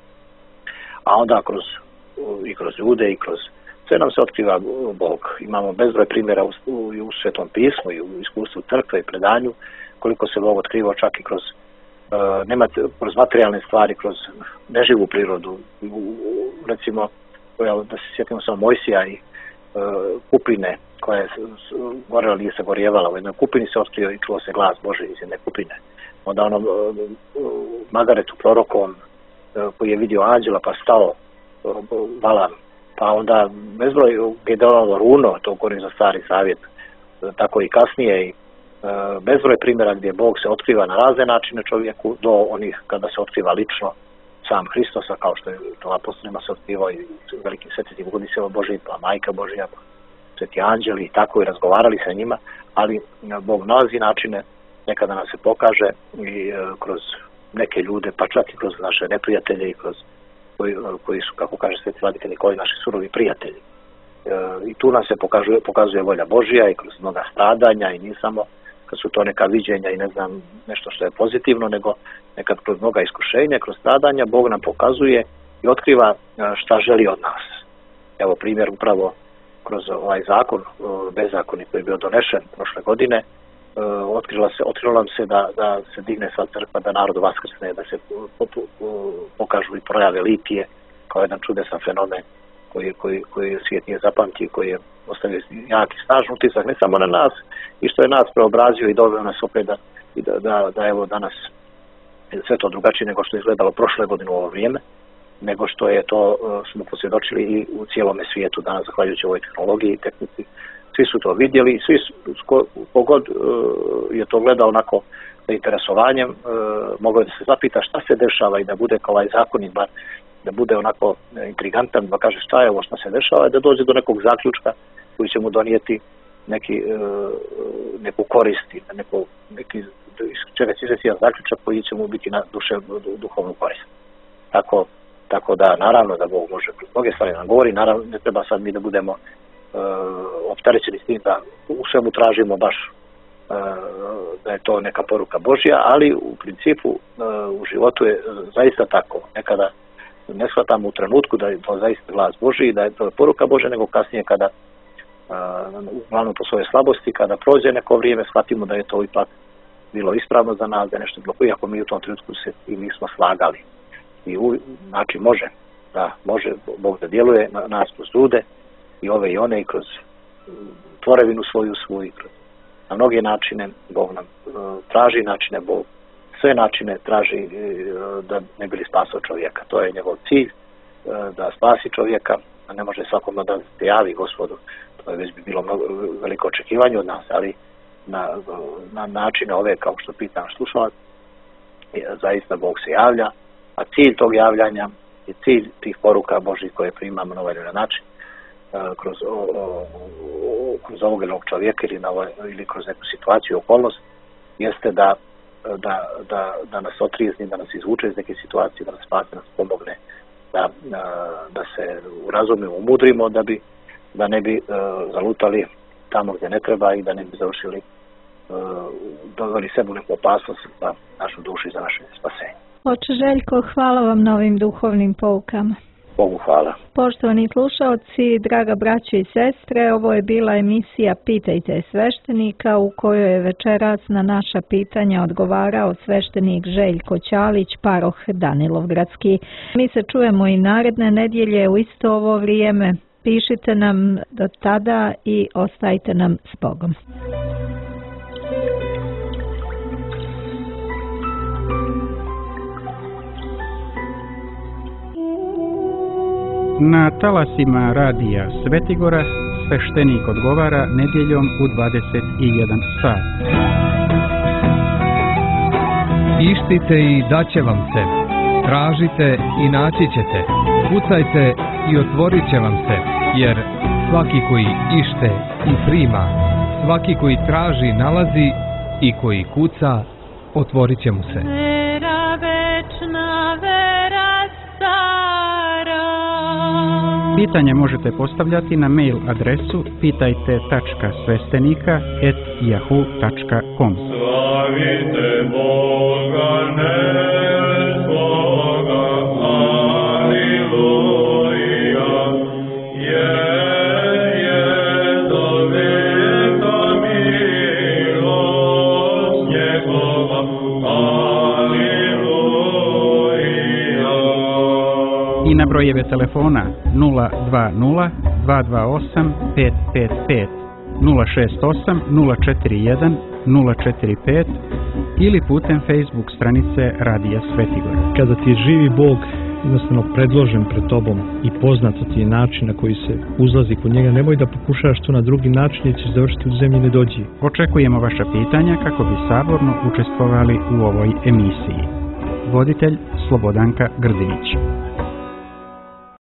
A onda kroz, i kroz ljude i kroz sve nam se otkriva Bog. Imamo bezbroj primjera u, u, u Svetom pismu i u iskustvu crkve i predanju, koliko se Bog otkriva čak i kroz, uh, nema, kroz materijalne stvari, kroz neživu prirodu. U, u, recimo, da se sjetimo samo Mojsija i uh, kupine koja je gorela, nije se gorjevala. U jednoj kupini se otkrio i čuo se glas Bože iz jedne kupine. Onda onom uh, Magaretu prorokom uh, koji je vidio anđela pa stao uh, Balam. Pa onda bezbroj Gedeonovo runo, to govorim za Stari Zavjet, tako i kasnije i e, bezbroj primjera gdje Bog se otkriva na razne načine čovjeku, do onih kada se otkriva lično sam Hristosa, kao što je to apostolima se otkrivao i velikim svetitim godicama Božijim, pa Majka Božija, pa sveti anđeli i tako i razgovarali sa njima, ali Bog nalazi načine nekada nam se pokaže i e, kroz neke ljude, pa čak i kroz naše neprijatelje i kroz Koji, koji su, kako kaže sveti vladika Nikolaj, naši surovi prijatelji. E, I tu nam se pokazuje, pokazuje volja Božja i kroz mnoga stradanja i nije samo kad su to neka viđenja i ne znam nešto što je pozitivno, nego nekad kroz mnoga iskušenja, kroz stradanja Bog nam pokazuje i otkriva šta želi od nas. Evo primjer upravo kroz ovaj zakon, bezzakoni koji je bio donešen prošle godine, otkrila se, otkrilo nam se da, da se digne sva crkva, da narod vaskrsne, da se pokažu i projave litije kao jedan čudesan fenomen koji, koji, koji svijet nije zapamtio, koji je ostavio jaki snažan utisak ne samo na nas i što je nas preobrazio i doveo nas opet da, da, da, da evo danas sve to drugačije nego što je izgledalo prošle godine u ovo vrijeme. nego što je to smo posvjedočili i u cijelome svijetu danas, zahvaljujući ovoj tehnologiji i tehnici. Svi su to vidjeli i svi su, kogod je to gledao onako sa interesovanjem, mogao da se zapita šta se dešava i da bude kao ovaj zakonit, bar da bude onako intrigantan, da kaže šta je ovo što se dešava i da dođe do nekog zaključka koji će mu donijeti neki, neku koristi, neko, neki, čega će izvesti jedan zaključak koji će mu biti na duše, duhovnu korist. Tako, tako da naravno da Bog može kroz mnoge stvari nam govori, naravno ne treba sad mi da budemo uh, opterećeni s tim da u svemu tražimo baš uh, da je to neka poruka Božja, ali u principu uh, u životu je zaista tako. Nekada ne shvatamo u trenutku da je to zaista glas Božji, da je to poruka Božja, nego kasnije kada uh, uglavnom po svoje slabosti, kada prođe neko vrijeme, shvatimo da je to ipak bilo ispravno za nas, da je nešto bilo, iako mi u tom trenutku se i nismo slagali. I u, znači može, da može Bog da djeluje na nas kroz ljude i ove i one i kroz tvorevinu svoju svoju, kroz, na mnoge načine Bog nam uh, traži načine, Bog sve načine traži uh, da ne bi li spasao čovjeka. To je njegov cilj, uh, da spasi čovjeka, a ne može svakome da se javi Gospodu. To je već bi bilo mnogo, veliko očekivanje od nas, ali na, na načine ove, kao što pitam slušalac, zaista Bog se javlja, a cilj tog javljanja je cilj tih poruka Božjih koje primamo na ovaj način kroz, o, o, kroz ovog jednog čovjeka ili, na ovaj, ili kroz neku situaciju, okolnost, jeste da, da, da, da nas otrijezni, da nas izvuče iz neke situacije, da nas spase, da nas pomogne, da, da se urazumimo, umudrimo, da, bi, da ne bi uh, zalutali tamo gdje ne treba i da ne bi završili, uh, doveli sebi neku opasnost za našu dušu i za naše spasenje. Oče Željko, hvala vam na ovim duhovnim poukama. Bogu hvala. Poštovani slušalci, draga braće i sestre, ovo je bila emisija Pitajte sveštenika u kojoj je večeras na naša pitanja odgovarao sveštenik Željko Ćalić, paroh Danilovgradski. Mi se čujemo i naredne nedjelje u isto ovo vrijeme. Pišite nam do tada i ostajte nam s Bogom. Na talasima radija Svetigora sveštenik odgovara nedjeljom u dvadeset jedan sat. Ištite i daće vam se. Tražite i naći ćete. Kucajte i otvorit će vam se. Jer svaki koji ište i prima, svaki koji traži nalazi i koji kuca, otvorit će mu se. Vera večna, vera stara. Pitanje možete postavljati na mail adresu pitajte tačka sveštenika at yahoo tačka com. Slavite Boga nesvoga, aleluja, je, je do veka milost njegova, aleluja. I na brojeve telefona nula dva nula dva dva osam pet pet pet, nula šest osam nula četiri jedan nula četiri pet ili putem Facebook stranice Radija Svetigora. Kada ti je živi Bog jednostavno predložen pred tobom i poznato ti je način na koji se uzlazi kod njega, nemoj da pokušavaš to na drugi način jer ćeš završiti u zemlji nedođi. Očekujemo vaša pitanja kako bi saborno učestvovali u ovoj emisiji. Voditelj Slobodanka Grdinić.